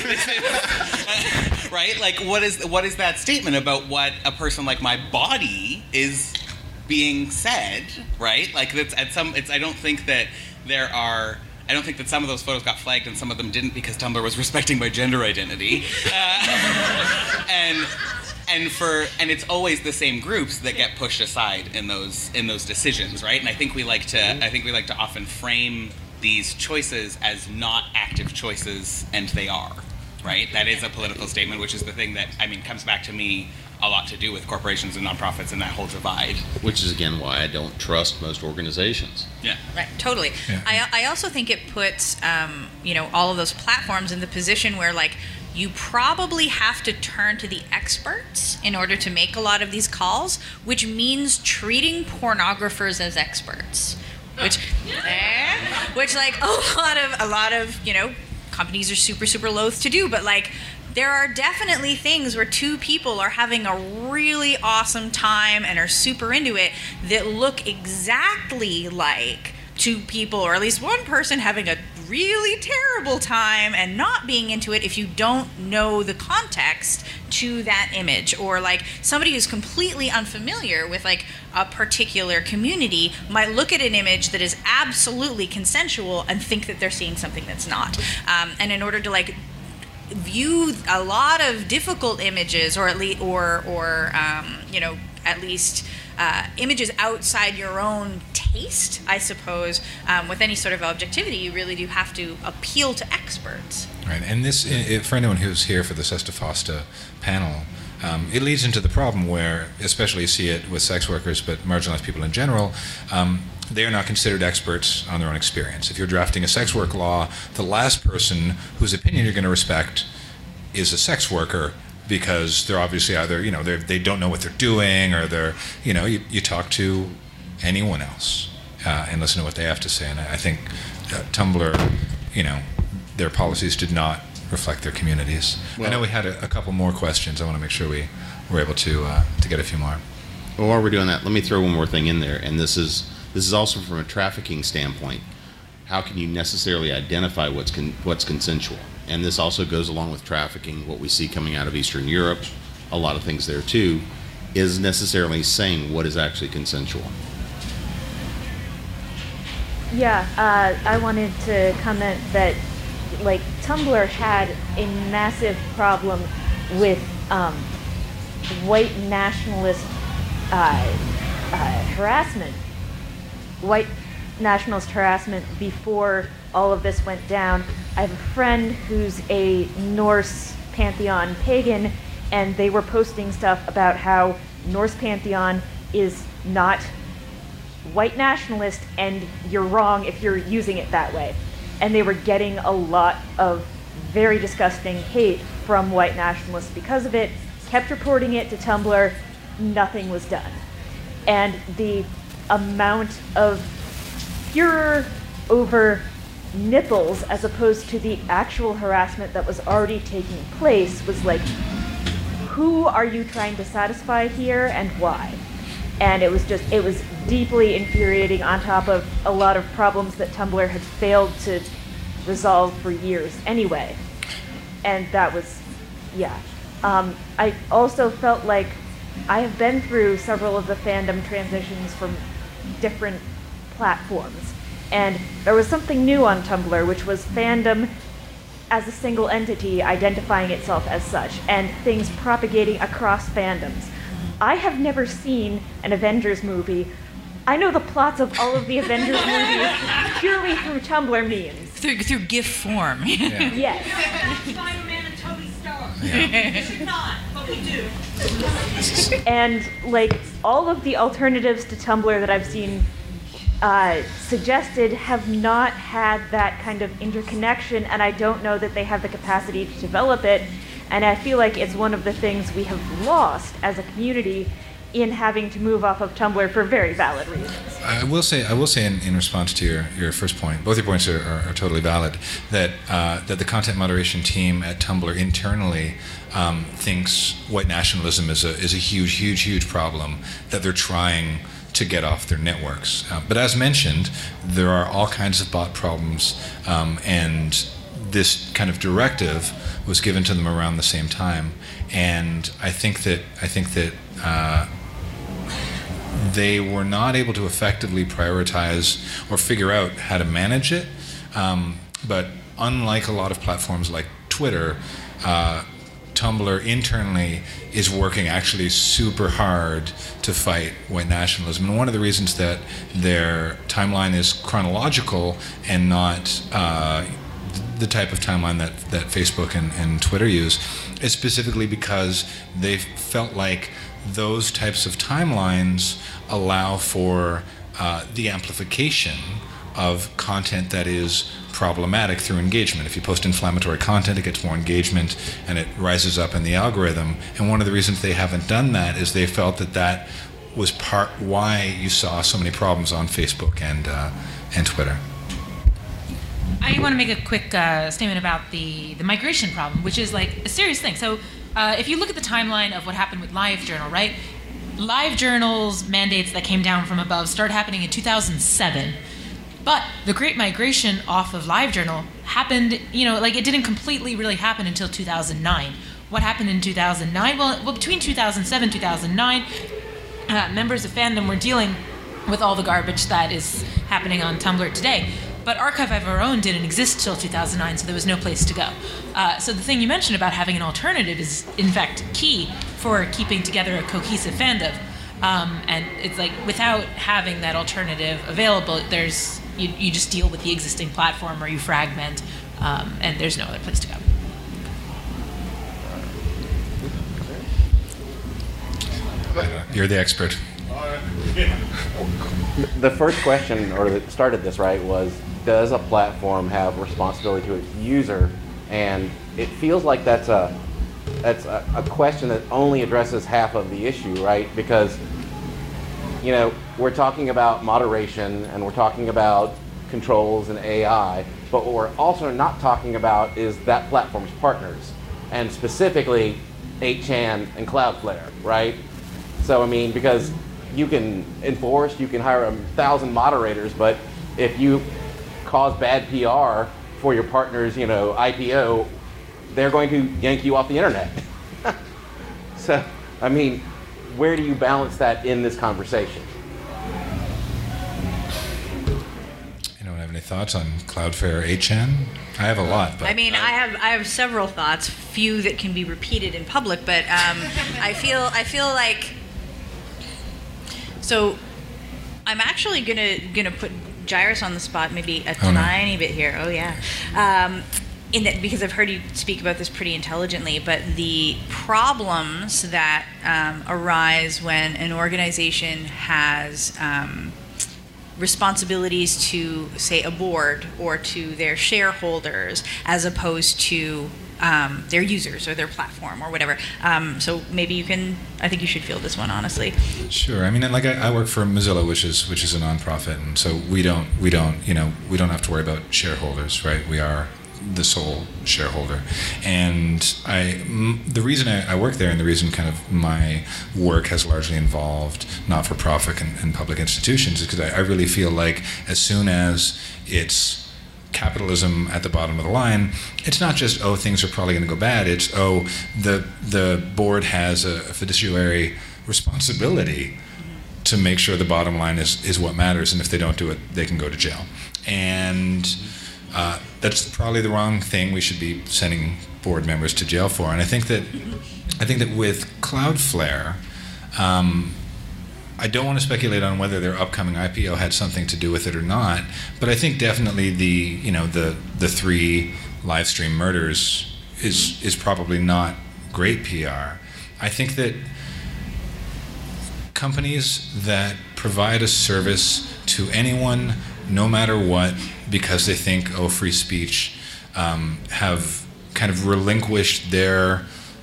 [SPEAKER 2] right? Like what is that statement about what a person like my body is being said, right? Like I don't think that some of those photos got flagged and some of them didn't because Tumblr was respecting my gender identity. And it's always the same groups that get pushed aside in those decisions, right? And I think we like to often frame these choices as not active choices, and they are, right? That is a political statement, which is the thing that comes back to me a lot to do with corporations and nonprofits and that whole divide.
[SPEAKER 4] Which is, again, why I don't trust most organizations.
[SPEAKER 2] Yeah.
[SPEAKER 3] Right, totally. Yeah. I also think it puts, all of those platforms in the position where, like, you probably have to turn to the experts in order to make a lot of these calls, which means treating pornographers as experts. Which like, a lot of companies are super, super loath to do, but, like, there are definitely things where two people are having a really awesome time and are super into it that look exactly like two people, or at least one person, having a really terrible time and not being into it if you don't know the context to that image. Or like somebody who's completely unfamiliar with like a particular community might look at an image that is absolutely consensual and think that they're seeing something that's not. And in order to like view a lot of difficult images, or at least, at least images outside your own taste, I suppose, with any sort of objectivity, you really do have to appeal to experts.
[SPEAKER 1] Right, and this, for anyone who's here for the Sesta Fosta panel, it leads into the problem where, especially you see it with sex workers, but marginalized people in general, they are not considered experts on their own experience. If you're drafting a sex work law, the last person whose opinion you're going to respect is a sex worker, because they're obviously either, they don't know what they're doing, or they're, you talk to anyone else and listen to what they have to say. And I think Tumblr, their policies did not reflect their communities. Well, I know we had a couple more questions. I want to make sure we were able to get a few more.
[SPEAKER 4] Well, while we're doing that, let me throw one more thing in there, and this is also from a trafficking standpoint. How can you necessarily identify what's consensual? And this also goes along with trafficking. What we see coming out of Eastern Europe, a lot of things there too, is necessarily saying what is actually consensual.
[SPEAKER 10] Yeah, I wanted to comment that, Tumblr had a massive problem with white nationalist harassment. White nationalist harassment before all of this went down. I have a friend who's a Norse pantheon pagan, and they were posting stuff about how Norse pantheon is not white nationalist, and you're wrong if you're using it that way. And they were getting a lot of very disgusting hate from white nationalists because of it, kept reporting it to Tumblr, nothing was done. And the amount of furor over nipples as opposed to the actual harassment that was already taking place was like, who are you trying to satisfy here and why? And it was deeply infuriating, on top of a lot of problems that Tumblr had failed to resolve for years anyway. And that was, yeah. I also felt like I have been through several of the fandom transitions from different platforms. And there was something new on Tumblr, which was fandom as a single entity identifying itself as such, and things propagating across fandoms. I have never seen an Avengers movie. I know the plots of all of the Avengers movies purely through Tumblr memes.
[SPEAKER 11] Through GIF form.
[SPEAKER 1] Yeah.
[SPEAKER 10] Yes.
[SPEAKER 12] Spider-Man and Tony Stark. We should not, but we do.
[SPEAKER 10] And all of the alternatives to Tumblr that I've seen suggested have not had that kind of interconnection, and I don't know that they have the capacity to develop it. And I feel like it's one of the things we have lost as a community in having to move off of Tumblr for very valid reasons.
[SPEAKER 1] I will say in response to your first point, both your points are totally valid, that the content moderation team at Tumblr internally thinks white nationalism is a huge problem that they're trying to get off their networks. But as mentioned, there are all kinds of bot problems, and this kind of directive was given to them around the same time, and I think that they were not able to effectively prioritize or figure out how to manage it. But unlike a lot of platforms like Twitter, Tumblr internally is working actually super hard to fight white nationalism. And one of the reasons that their timeline is chronological and not the type of timeline that Facebook and Twitter use is specifically because they felt like those types of timelines allow for the amplification of content that is problematic through engagement. If you post inflammatory content, it gets more engagement and it rises up in the algorithm. And one of the reasons they haven't done that is they felt that was part why you saw so many problems on Facebook and Twitter.
[SPEAKER 6] I want to make a quick statement about the migration problem, which is a serious thing. So if you look at the timeline of what happened with LiveJournal, right? LiveJournal's mandates that came down from above started happening in 2007. But the great migration off of LiveJournal happened, it didn't completely really happen until 2009. What happened in 2009? Well, between 2007 and 2009, members of fandom were dealing with all the garbage that is happening on Tumblr today. But Archive of Our Own didn't exist till 2009, so there was no place to go. So the thing you mentioned about having an alternative is, in fact, key for keeping together a cohesive fandom. And it's without having that alternative available, you just deal with the existing platform, or you fragment, and there's no other place to go.
[SPEAKER 1] You're the expert.
[SPEAKER 11] The first question, or that started this, right, was does a platform have responsibility to its user? And it feels like that's a question that only addresses half of the issue, right? Because, you know, we're talking about moderation and we're talking about controls and AI, but what we're also not talking about is that platform's partners, and specifically 8chan and Cloudflare, right? So, I mean, because you can enforce, you can hire 1,000 moderators, but if you cause bad PR for your partner's, you know, IPO, they're going to yank you off the internet. So, I mean, where do you balance that in this conversation?
[SPEAKER 1] Anyone have any thoughts on Cloudflare 8chan? I have a lot. But
[SPEAKER 3] I mean, I have several thoughts, few that can be repeated in public, but I feel like. So, I'm actually gonna put Jairus on the spot, maybe a tiny bit here. Oh yeah. In that, because I've heard you speak about this pretty intelligently, but the problems that arise when an organization has responsibilities to, say, a board or to their shareholders, as opposed to their users or their platform or whatever. So maybe you can. I think you should field this one, honestly.
[SPEAKER 1] Sure. I mean, and like I work for Mozilla, which is a nonprofit, and so we don't have to worry about shareholders, right? We are the sole shareholder, and the reason I work there, and the reason kind of my work has largely involved not-for-profit and public institutions, is because I really feel like as soon as it's capitalism at the bottom of the line, it's not just, oh, things are probably going to go bad, it's, oh, the board has a fiduciary responsibility to make sure the bottom line is what matters, and if they don't do it, they can go to jail. And that's probably the wrong thing we should be sending board members to jail for. And I think that with Cloudflare, I don't want to speculate on whether their upcoming IPO had something to do with it or not, but I think definitely the 3 live stream murders is probably not great PR. I think that companies that provide a service to anyone, no matter what, because they think, oh, free speech, have kind of relinquished their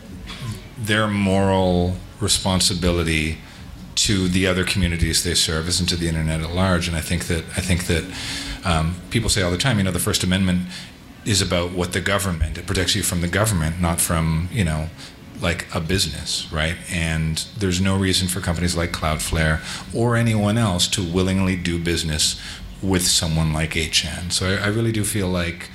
[SPEAKER 1] moral responsibility to the other communities they service and to the internet at large. And I think that people say all the time, the First Amendment is about what the government, it protects you from the government, not from, like a business, right? And there's no reason for companies like Cloudflare or anyone else to willingly do business with someone like 8chan. So I really do feel like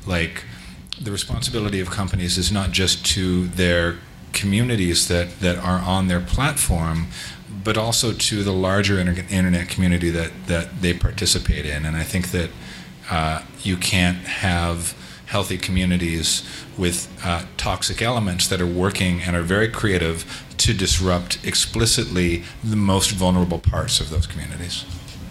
[SPEAKER 1] the responsibility of companies is not just to their communities that are on their platform, but also to the larger internet community that they participate in. And I think that you can't have healthy communities with toxic elements that are working and are very creative to disrupt explicitly the most vulnerable parts of those communities.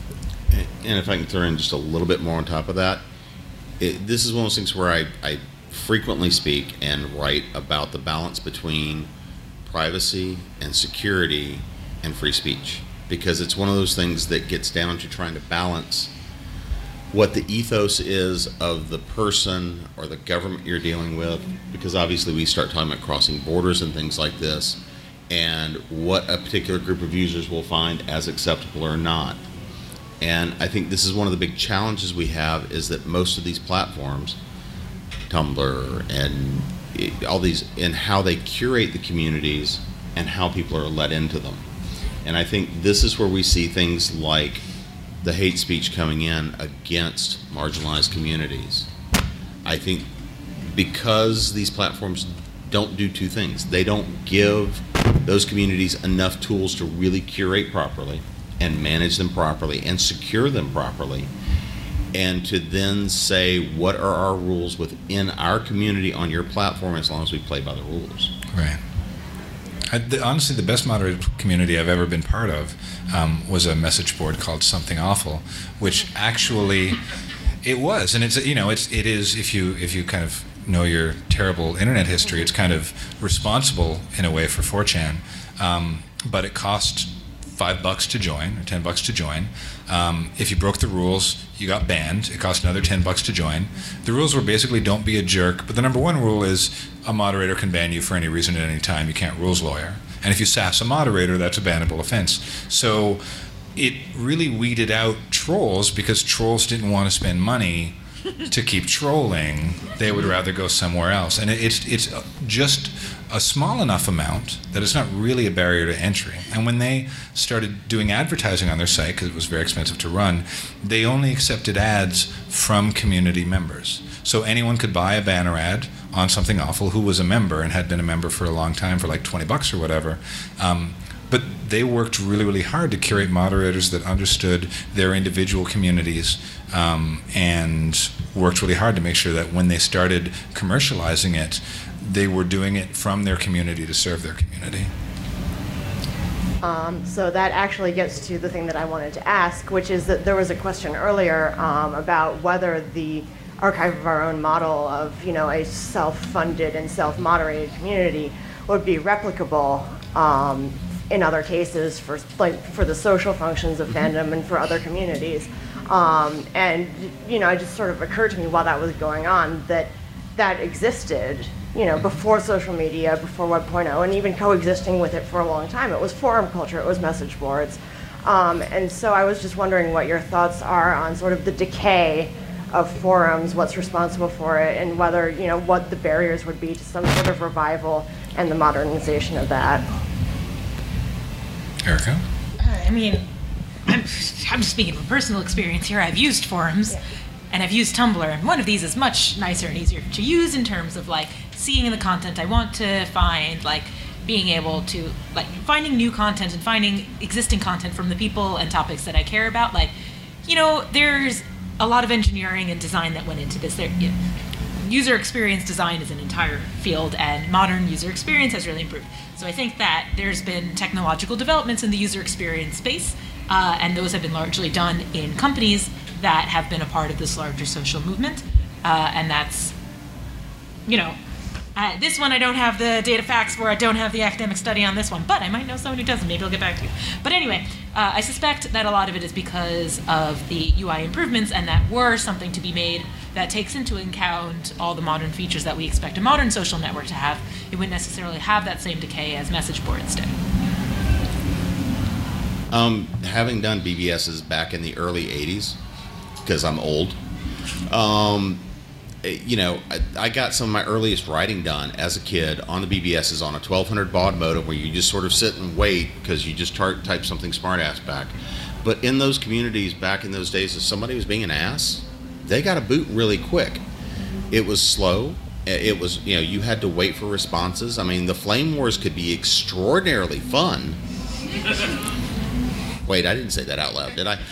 [SPEAKER 4] And if I can throw in just a little bit more on top of that, this is one of those things where I frequently speak and write about the balance between privacy and security and free speech, because it's one of those things that gets down to trying to balance what the ethos is of the person or the government you're dealing with, because obviously we start talking about crossing borders and things like this, and what a particular group of users will find as acceptable or not. And I think this is one of the big challenges we have, is that most of these platforms, Tumblr and all these, and how they curate the communities and how people are let into them. And I think this is where we see things like the hate speech coming in against marginalized communities. I think because these platforms don't do two things. They don't give those communities enough tools to really curate properly and manage them properly and secure them properly, and to then say, what are our rules within our community on your platform, as long as we play by the rules.
[SPEAKER 1] Right. Honestly, the best moderated community I've ever been part of was a message board called Something Awful, which actually it was, and it is if you kind of know your terrible internet history, it's kind of responsible in a way for 4chan. but it cost $5 to join or $10 to join. If you broke the rules, you got banned. It cost another $10 to join. The rules were basically don't be a jerk, but the number one rule is a moderator can ban you for any reason at any time. You can't rules lawyer. And if you sass a moderator, that's a bannable offense. So it really weeded out trolls because trolls didn't want to spend money to keep trolling. They would rather go somewhere else. And it's just a small enough amount that it's not really a barrier to entry. And when they started doing advertising on their site, because it was very expensive to run, they only accepted ads from community members. So anyone could buy a banner ad on Something Awful who was a member and had been a member for a long time for like $20 or whatever. But they worked really, really hard to curate moderators that understood their individual communities and worked really hard to make sure that when they started commercializing it, they were doing it from their community to serve their community.
[SPEAKER 13] So that actually gets to the thing that I wanted to ask, which is that there was a question earlier about whether the Archive of Our Own model of, you know, a self-funded and self-moderated community would be replicable in other cases for the social functions of fandom and for other communities. And, you know, it just sort of occurred to me while that was going on that existed, you know, before social media, before 1.0, and even coexisting with it for a long time. It was forum culture, it was message boards. And so I was just wondering what your thoughts are on sort of the decay of forums, what's responsible for it, and whether, you know, what the barriers would be to some sort of revival and the modernization of that.
[SPEAKER 1] Erica?
[SPEAKER 6] I mean, I'm just speaking from personal experience here. I've used forums, and I've used Tumblr, and one of these is much nicer and easier to use in terms of, like, seeing the content I want to find, like, being able to, like, finding new content and finding existing content from the people and topics that I care about. Like, you know, there's a lot of engineering and design that went into this. User experience design is an entire field, and modern user experience has really improved. So I think that there's been technological developments in the user experience space, and those have been largely done in companies that have been a part of this larger social movement. And that's, you know, this one I don't have the data facts for, I don't have the academic study on this one, but I might know someone who does, and maybe I'll get back to you. But anyway, I suspect that a lot of it is because of the UI improvements, and that were something to be made that takes into account all the modern features that we expect a modern social network to have. It wouldn't necessarily have that same decay as message boards did.
[SPEAKER 4] Having done BBSs back in the early 80s, because I'm old, you know, I got some of my earliest writing done as a kid on the BBSs on a 1200 baud modem where you just sort of sit and wait because you just type something smart-ass back. But in those communities back in those days, if somebody was being an ass, they got a boot really quick. It was slow. It was, you know, you had to wait for responses. I mean, the flame wars could be extraordinarily fun. Wait, I didn't say that out loud, did I?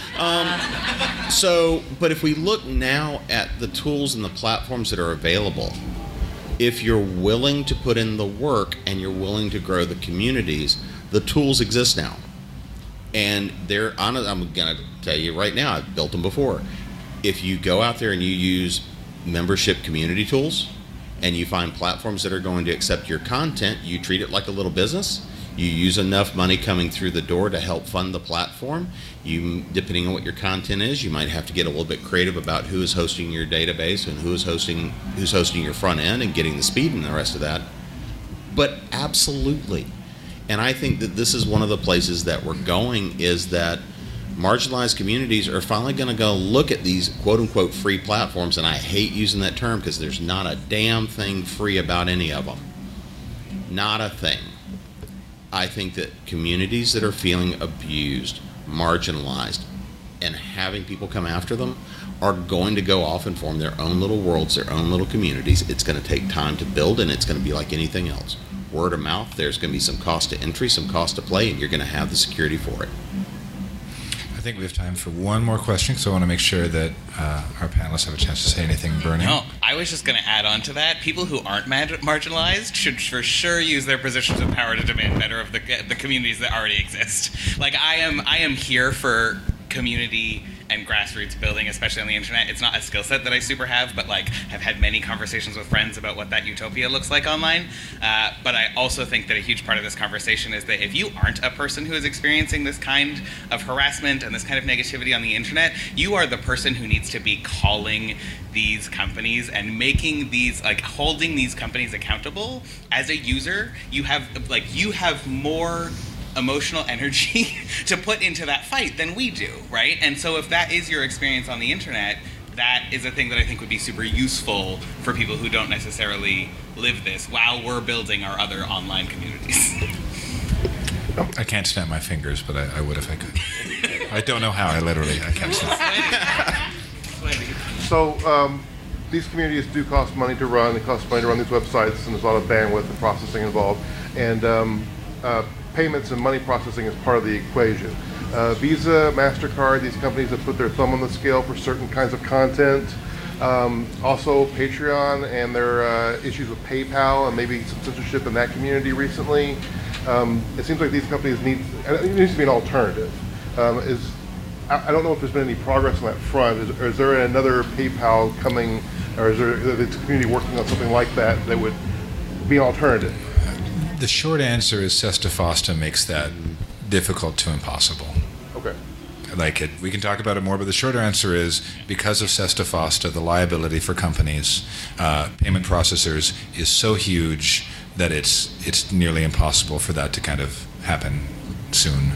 [SPEAKER 4] But if we look now at the tools and the platforms that are available, if you're willing to put in the work and you're willing to grow the communities, the tools exist now. And I'm going to tell you right now, I've built them before. If you go out there and you use membership community tools and you find platforms that are going to accept your content, you treat it like a little business. You use enough money coming through the door to help fund the platform. You, depending on what your content is, you might have to get a little bit creative about who is hosting your database and who's hosting your front end and getting the speed and the rest of that. But absolutely. And I think that this is one of the places that we're going, is that marginalized communities are finally going to go look at these quote-unquote free platforms, and I hate using that term because there's not a damn thing free about any of them. Not a thing. I think that communities that are feeling abused, marginalized, and having people come after them are going to go off and form their own little worlds, their own little communities. It's going to take time to build, and it's going to be like anything else. Word of mouth, there's going to be some cost to entry, some cost to play, and you're going to have the security for it.
[SPEAKER 1] I think we have time for one more question, so I want to make sure that our panelists have a chance to say anything burning.
[SPEAKER 2] No, I was just going to add on to that. People who aren't marginalized should for sure use their positions of power to demand better of the communities that already exist. Like, I am here for community and grassroots building, especially on the internet. It's not a skill set that I super have, but like I've had many conversations with friends about what that utopia looks like online. But I also think that a huge part of this conversation is that if you aren't a person who is experiencing this kind of harassment and this kind of negativity on the internet, you are the person who needs to be calling these companies and making these, like, holding these companies accountable. As a user, you have more emotional energy to put into that fight than we do, right? And so if that is your experience on the internet, that is a thing that I think would be super useful for people who don't necessarily live this while we're building our other online communities.
[SPEAKER 1] I can't snap my fingers, but I would if I could. I don't know how. I can't snap.
[SPEAKER 14] So these communities do cost money to run. It costs money to run these websites, and there's a lot of bandwidth and processing involved. And payments and money processing is part of the equation. Visa, MasterCard, these companies have put their thumb on the scale for certain kinds of content. Also Patreon and their issues with PayPal and maybe some censorship in that community recently. It seems like these companies it needs to be an alternative. I don't know if there's been any progress on that front. Is there another PayPal coming, or is the community working on something like that that would be an alternative?
[SPEAKER 1] The short answer is Sesta Fosta makes that difficult to impossible.
[SPEAKER 14] Okay.
[SPEAKER 1] We can talk about it more, but the shorter answer is because of Sesta Fosta, the liability for companies, payment processors, is so huge that it's nearly impossible for that to kind of happen soon.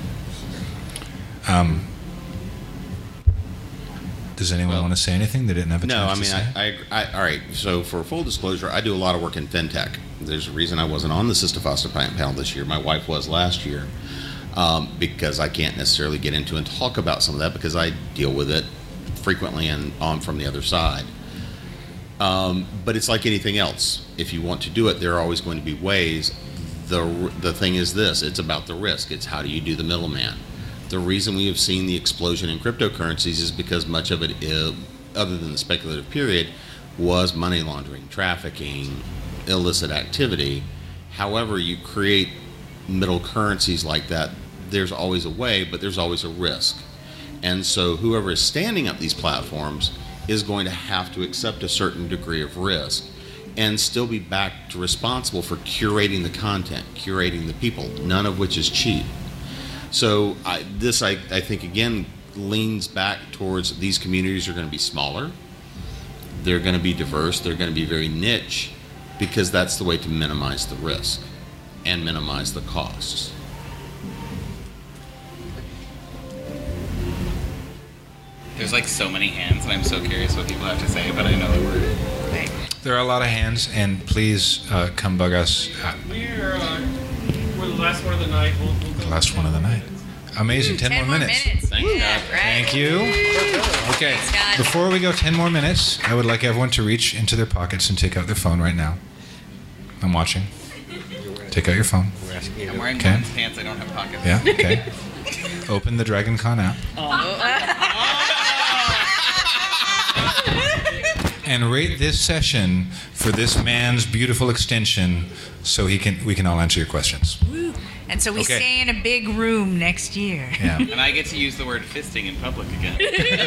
[SPEAKER 1] Does anyone want to say anything? They didn't have a chance to say.
[SPEAKER 4] All right. So for full disclosure, I do a lot of work in fintech. There's a reason I wasn't on the Sesta Fosta panel this year. My wife was last year because I can't necessarily get into and talk about some of that because I deal with it frequently and on from the other side. But it's like anything else. If you want to do it, there are always going to be ways. The thing is this. It's about the risk. It's how do you do the middleman. The reason we have seen the explosion in cryptocurrencies is because much of it is, other than the speculative period, was money laundering, trafficking, illicit activity. However, you create middle currencies like that, there's always a way, but there's always a risk. And so whoever is standing up these platforms is going to have to accept a certain degree of risk and still be back to responsible for curating the content, curating the people, none of which is cheap. So I think, again, leans back towards these communities are going to be smaller. They're going to be diverse. They're going to be very niche because that's the way to minimize the risk and minimize the costs.
[SPEAKER 2] There's like so many hands, and I'm so curious what people have to say, but I know that we're...
[SPEAKER 1] There are a lot of hands, and please come bug us.
[SPEAKER 15] We're the last one of the night.
[SPEAKER 1] The last one of the night. Amazing. 10 more minutes.
[SPEAKER 2] Thank God.
[SPEAKER 1] Thank you. Okay. Before we go 10 more minutes, I would like everyone to reach into their pockets and take out their phone right now. I'm watching. Take out your phone.
[SPEAKER 2] I'm wearing John's pants. I don't have pockets.
[SPEAKER 1] Yeah, okay. Open the Dragon Con app. And rate this session for this man's beautiful extension so we can all answer your questions.
[SPEAKER 16] Woo. And so we stay in a big room next year.
[SPEAKER 1] Yeah.
[SPEAKER 2] And I get to use the word fisting in public again.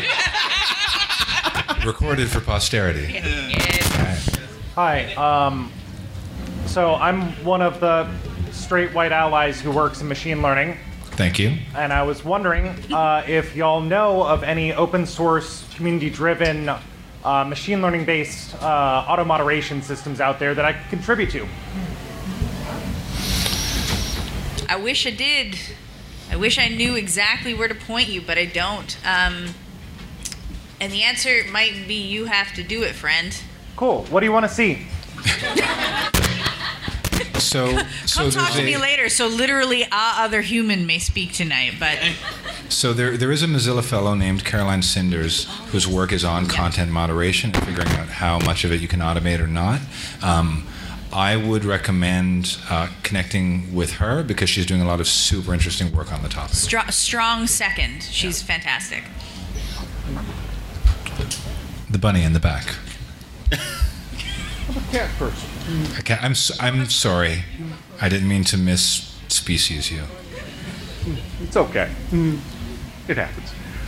[SPEAKER 1] Recorded for posterity.
[SPEAKER 16] Yes.
[SPEAKER 7] Hi. So I'm one of the straight white allies who works in machine learning.
[SPEAKER 1] Thank you.
[SPEAKER 7] And I was wondering if y'all know of any open source, community-driven, machine learning-based auto moderation systems out there that I could contribute to.
[SPEAKER 16] I wish I did. I wish I knew exactly where to point you, but I don't. And the answer might be you have to do it, friend.
[SPEAKER 7] Cool. What do you want to see?
[SPEAKER 16] Come talk to me later. So literally, other human may speak tonight, but.
[SPEAKER 1] So there is a Mozilla fellow named Caroline Sinders whose work is on content moderation and figuring out how much of it you can automate or not. I would recommend connecting with her because she's doing a lot of super interesting work on the topic.
[SPEAKER 16] Strong second. She's fantastic.
[SPEAKER 1] The bunny in the back.
[SPEAKER 14] I'm a cat person.
[SPEAKER 1] I'm sorry. I didn't mean to misspecies you.
[SPEAKER 14] It's okay. It happens.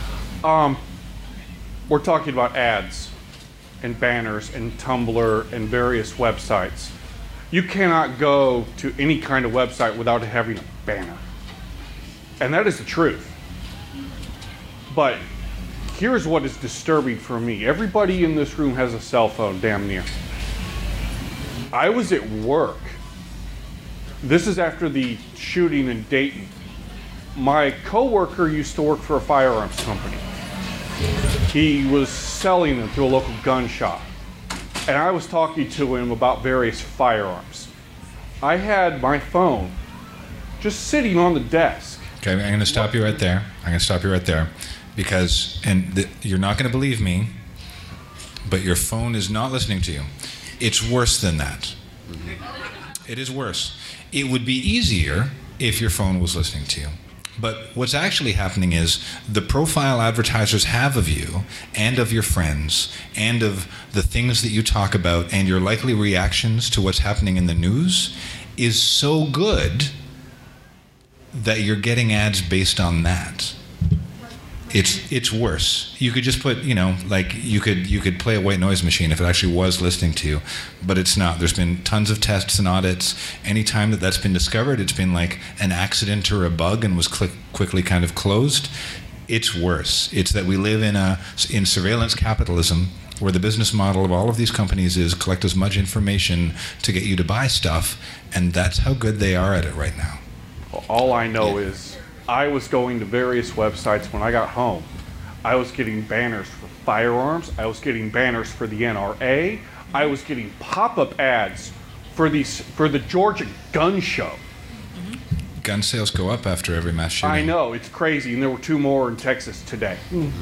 [SPEAKER 15] We're talking about ads and banners and Tumblr and various websites. You cannot go to any kind of website without having a banner. And that is the truth. But here's what is disturbing for me. Everybody in this room has a cell phone, damn near. I was at work. This is after the shooting in Dayton. My coworker used to work for a firearms company. He was selling them through a local gun shop. And I was talking to him about various firearms. I had my phone just sitting on the desk.
[SPEAKER 1] Okay, I'm going to stop you right there. Because, you're not going to believe me, but your phone is not listening to you. It's worse than that. It is worse. It would be easier if your phone was listening to you. But what's actually happening is the profile advertisers have of you and of your friends and of the things that you talk about and your likely reactions to what's happening in the news is so good that you're getting ads based on that. It's worse. You could just put, you could play a white noise machine if it actually was listening to you, but it's not. There's been tons of tests and audits. Any time that's been discovered, it's been like an accident or a bug and was quickly kind of closed. It's worse. It's that we live in surveillance capitalism where the business model of all of these companies is collect as much information to get you to buy stuff, and that's how good they are at it right now.
[SPEAKER 15] All I know is I was going to various websites when I got home. I was getting banners for firearms. I was getting banners for the NRA. I was getting pop-up ads for the Georgia gun show.
[SPEAKER 1] Gun sales go up after every mass shooting.
[SPEAKER 15] I know, it's crazy, and there were 2 more in Texas today.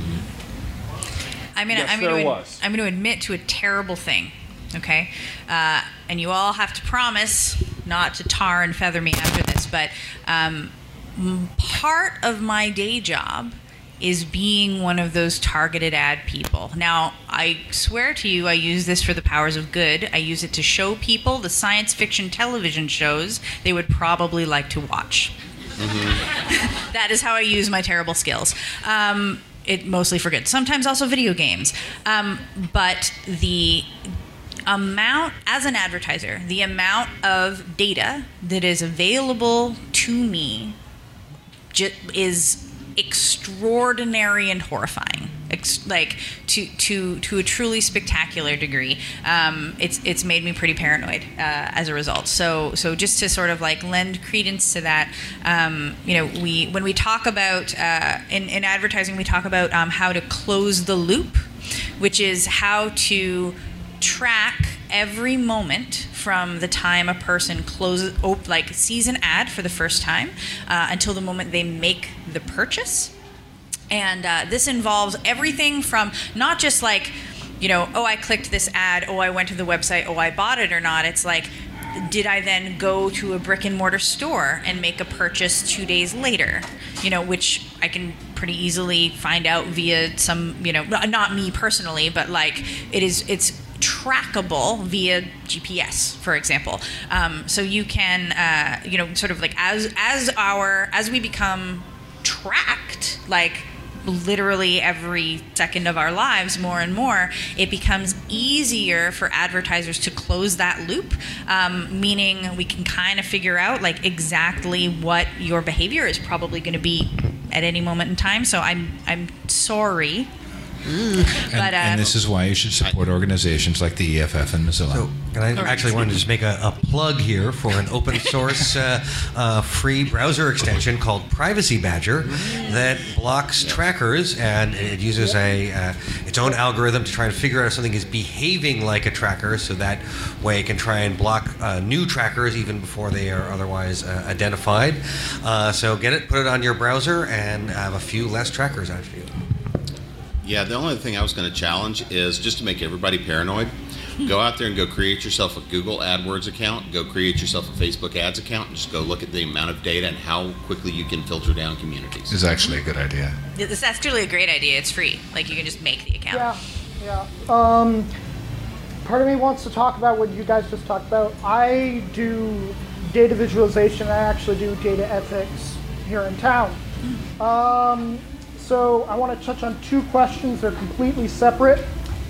[SPEAKER 16] I'm going to admit to a terrible thing, okay? And you all have to promise not to tar and feather me after this, but part of my day job is being one of those targeted ad people. Now, I swear to you, I use this for the powers of good. I use it to show people the science fiction television shows they would probably like to watch. Mm-hmm. That is how I use my terrible skills. It mostly for good. Sometimes also video games. But the amount, as an advertiser, the amount of data that is available to me is extraordinary and horrifying, like to a truly spectacular degree. It's made me pretty paranoid as a result. So just to sort of like lend credence to that, when we talk about in advertising, we talk about how to close the loop, which is how to track every moment from the time a person sees an ad for the first time until the moment they make the purchase. And this involves everything from not just like, I clicked this ad, I went to the website, I bought it or not. It's like, did I then go to a brick and mortar store and make a purchase 2 days later? Which I can pretty easily find out via some, not me personally, but like it's trackable via GPS, for example. So you can, sort of like as we become tracked, like literally every second of our lives more and more, it becomes easier for advertisers to close that loop, meaning we can kind of figure out like exactly what your behavior is probably going to be at any moment in time. So I'm sorry.
[SPEAKER 1] And this is why you should support organizations like the EFF and Mozilla.
[SPEAKER 5] And I actually wanted to just make a plug here for an open source free browser extension called Privacy Badger that blocks trackers, and it uses its own algorithm to try and figure out if something is behaving like a tracker, so that way it can try and block new trackers even before they are otherwise identified. So get it, put it on your browser, and have a few less trackers after you.
[SPEAKER 4] Yeah, the only thing I was going to challenge is just to make everybody paranoid. Go out there and go create yourself a Google AdWords account. Go create yourself a Facebook Ads account. And just go look at the amount of data and how quickly you can filter down communities.
[SPEAKER 1] This is actually a good idea.
[SPEAKER 16] It's actually a great idea. It's free. Like, you can just make the account.
[SPEAKER 17] Yeah. Part of me wants to talk about what you guys just talked about. I do data visualization. I actually do data ethics here in town. So I want to touch on two questions. They're completely separate.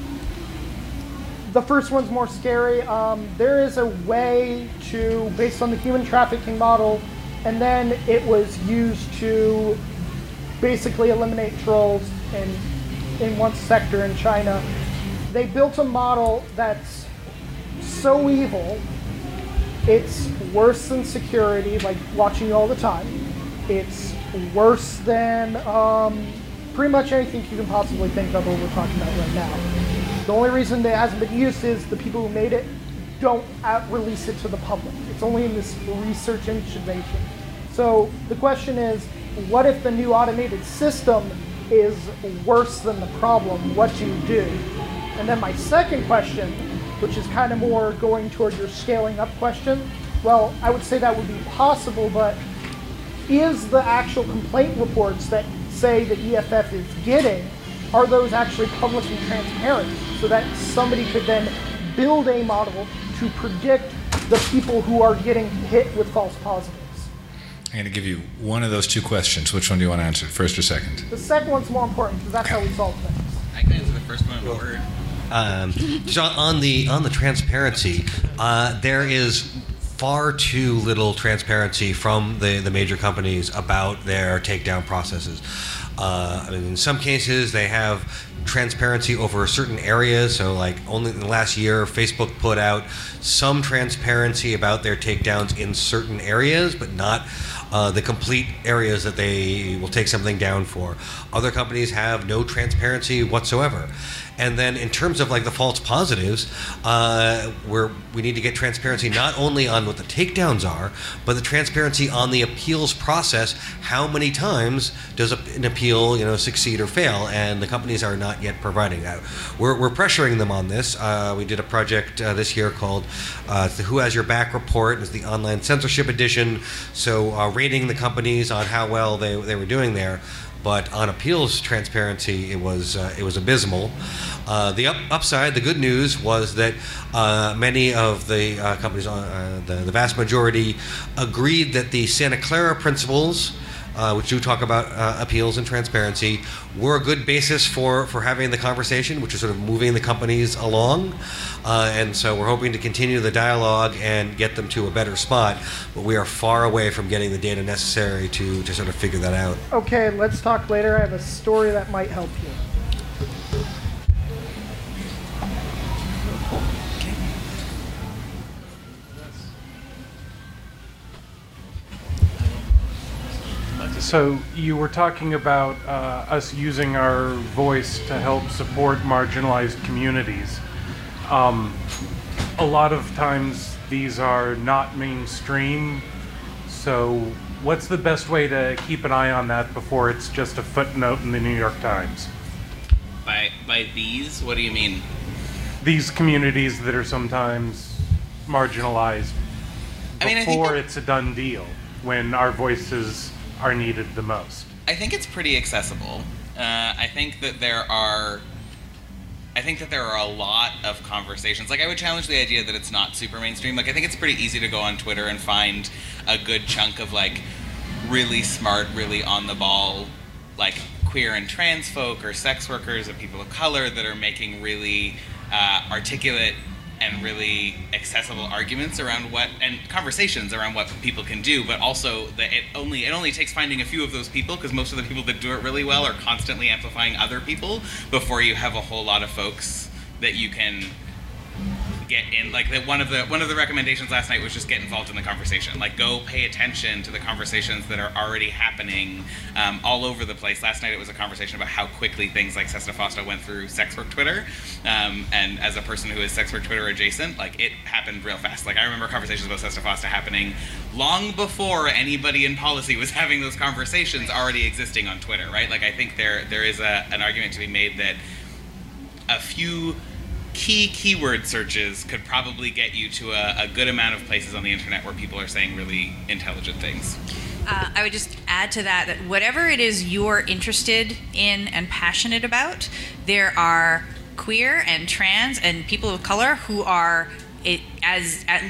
[SPEAKER 17] The first one's more scary. There is a way to, based on the human trafficking model, and then it was used to basically eliminate trolls in one sector in China. They built a model that's so evil, it's worse than security, like watching you all the time. It's worse than pretty much anything you can possibly think of what we're talking about right now. The only reason it hasn't been used is the people who made it don't release it to the public. It's only in this research incubation. So the question is, what if the new automated system is worse than the problem? What do you do? And then my second question, which is kind of more going toward your scaling up question, well, I would say that would be possible, but is the actual complaint reports that say the EFF is getting, are those actually public and transparent so that somebody could then build a model to predict the people who are getting hit with false positives?
[SPEAKER 1] I'm going to give you one of those two questions. Which one do you want to answer, first or second?
[SPEAKER 17] The second one's more important because that's how we solve things.
[SPEAKER 2] I can answer the first one in a word.
[SPEAKER 5] So on the transparency, there is far too little transparency from the major companies about their takedown processes. I mean, in some cases, they have transparency over certain areas. So, like, only in the last year, Facebook put out some transparency about their takedowns in certain areas, but not the complete areas that they will take something down for. Other companies have no transparency whatsoever. And then in terms of like the false positives, we need to get transparency not only on what the takedowns are, but the transparency on the appeals process. How many times does an appeal, succeed or fail? And the companies are not yet providing that. We're pressuring them on this. We did a project this year called the Who Has Your Back report. It's the online censorship edition. So rating the companies on how well they were doing there. But on appeals transparency, it was abysmal. The upside, the good news, was that many of the companies, the vast majority, agreed that the Santa Clara principles, which do talk about appeals and transparency, were a good basis for having the conversation, which is sort of moving the companies along. And so we're hoping to continue the dialogue and get them to a better spot, but we are far away from getting the data necessary to sort of figure that out.
[SPEAKER 17] Okay, let's talk later. I have a story that might help you.
[SPEAKER 18] So you were talking about us using our voice to help support marginalized communities. A lot of times these are not mainstream, so what's the best way to keep an eye on that before it's just a footnote in the New York Times?
[SPEAKER 2] By these, what do you mean?
[SPEAKER 18] These communities that are sometimes marginalized before it's a done deal, when our voices are needed the most.
[SPEAKER 2] I think it's pretty accessible. I think that there are a lot of conversations. Like, I would challenge the idea that it's not super mainstream. Like, I think it's pretty easy to go on Twitter and find a good chunk of like really smart, really on the ball, like queer and trans folk or sex workers or people of color that are making really articulate and really accessible arguments around and conversations around what people can do, but also that it only takes finding a few of those people, because most of the people that do it really well are constantly amplifying other people before you have a whole lot of folks that you can get in. Like, one of the recommendations last night was just get involved in the conversation. Like, go pay attention to the conversations that are already happening all over the place. Last night it was a conversation about how quickly things like Sesta Fosta went through sex work Twitter, and as a person who is sex work Twitter adjacent, like, it happened real fast. Like, I remember conversations about Sesta Fosta happening long before anybody in policy was having those conversations already existing on Twitter, right? Like, I think there is an argument to be made that a few keyword searches could probably get you to a good amount of places on the internet where people are saying really intelligent things.
[SPEAKER 16] I would just add to that whatever it is you're interested in and passionate about, there are queer and trans and people of color who are as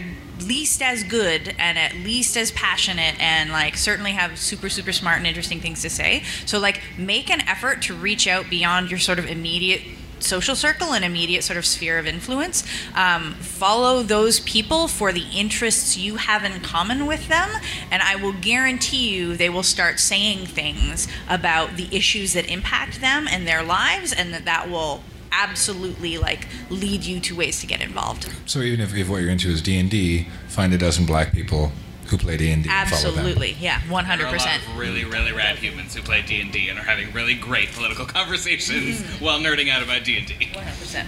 [SPEAKER 16] least as good and at least as passionate and like certainly have super smart and interesting things to say. So like make an effort to reach out beyond your sort of immediate social circle and immediate sort of sphere of influence. Follow those people for the interests you have in common with them, and I will guarantee you they will start saying things about the issues that impact them and their lives, and that will absolutely like lead you to ways to get involved.
[SPEAKER 1] So even if what you're into is D&D, find a dozen black people who play D&D and follow them.
[SPEAKER 16] Absolutely, yeah, 100%.
[SPEAKER 2] There are a lot of really rad humans who play D&D and are having really great political conversations while nerding out about D&D.
[SPEAKER 16] 100%.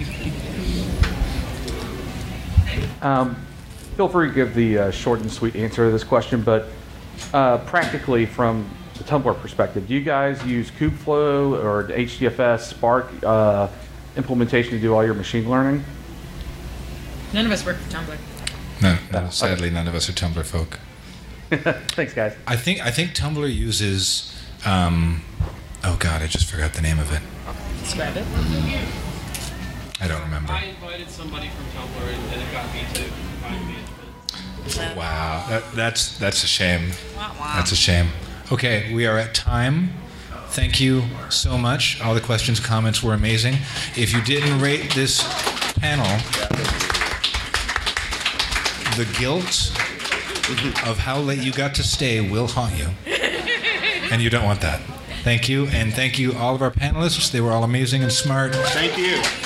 [SPEAKER 19] Feel free to give the short and sweet answer to this question, but practically from the Tumblr perspective, do you guys use Kubeflow or HDFS, Spark implementation to do all your machine learning?
[SPEAKER 6] None of us work for Tumblr.
[SPEAKER 1] No, sadly, none of us are Tumblr folk.
[SPEAKER 19] Thanks, guys.
[SPEAKER 1] I think Tumblr uses. Oh God, I just forgot the name of it.
[SPEAKER 6] Describe it.
[SPEAKER 1] I don't remember.
[SPEAKER 20] I invited somebody from Tumblr, and it got me to invite me.
[SPEAKER 1] Wow, that's a shame. That's a shame. Okay, we are at time. Thank you so much. All the questions, comments were amazing. If you didn't rate this panel, the guilt of how late you got to stay will haunt you. And you don't want that. Thank you, and thank you all of our panelists. They were all amazing and smart.
[SPEAKER 4] Thank you.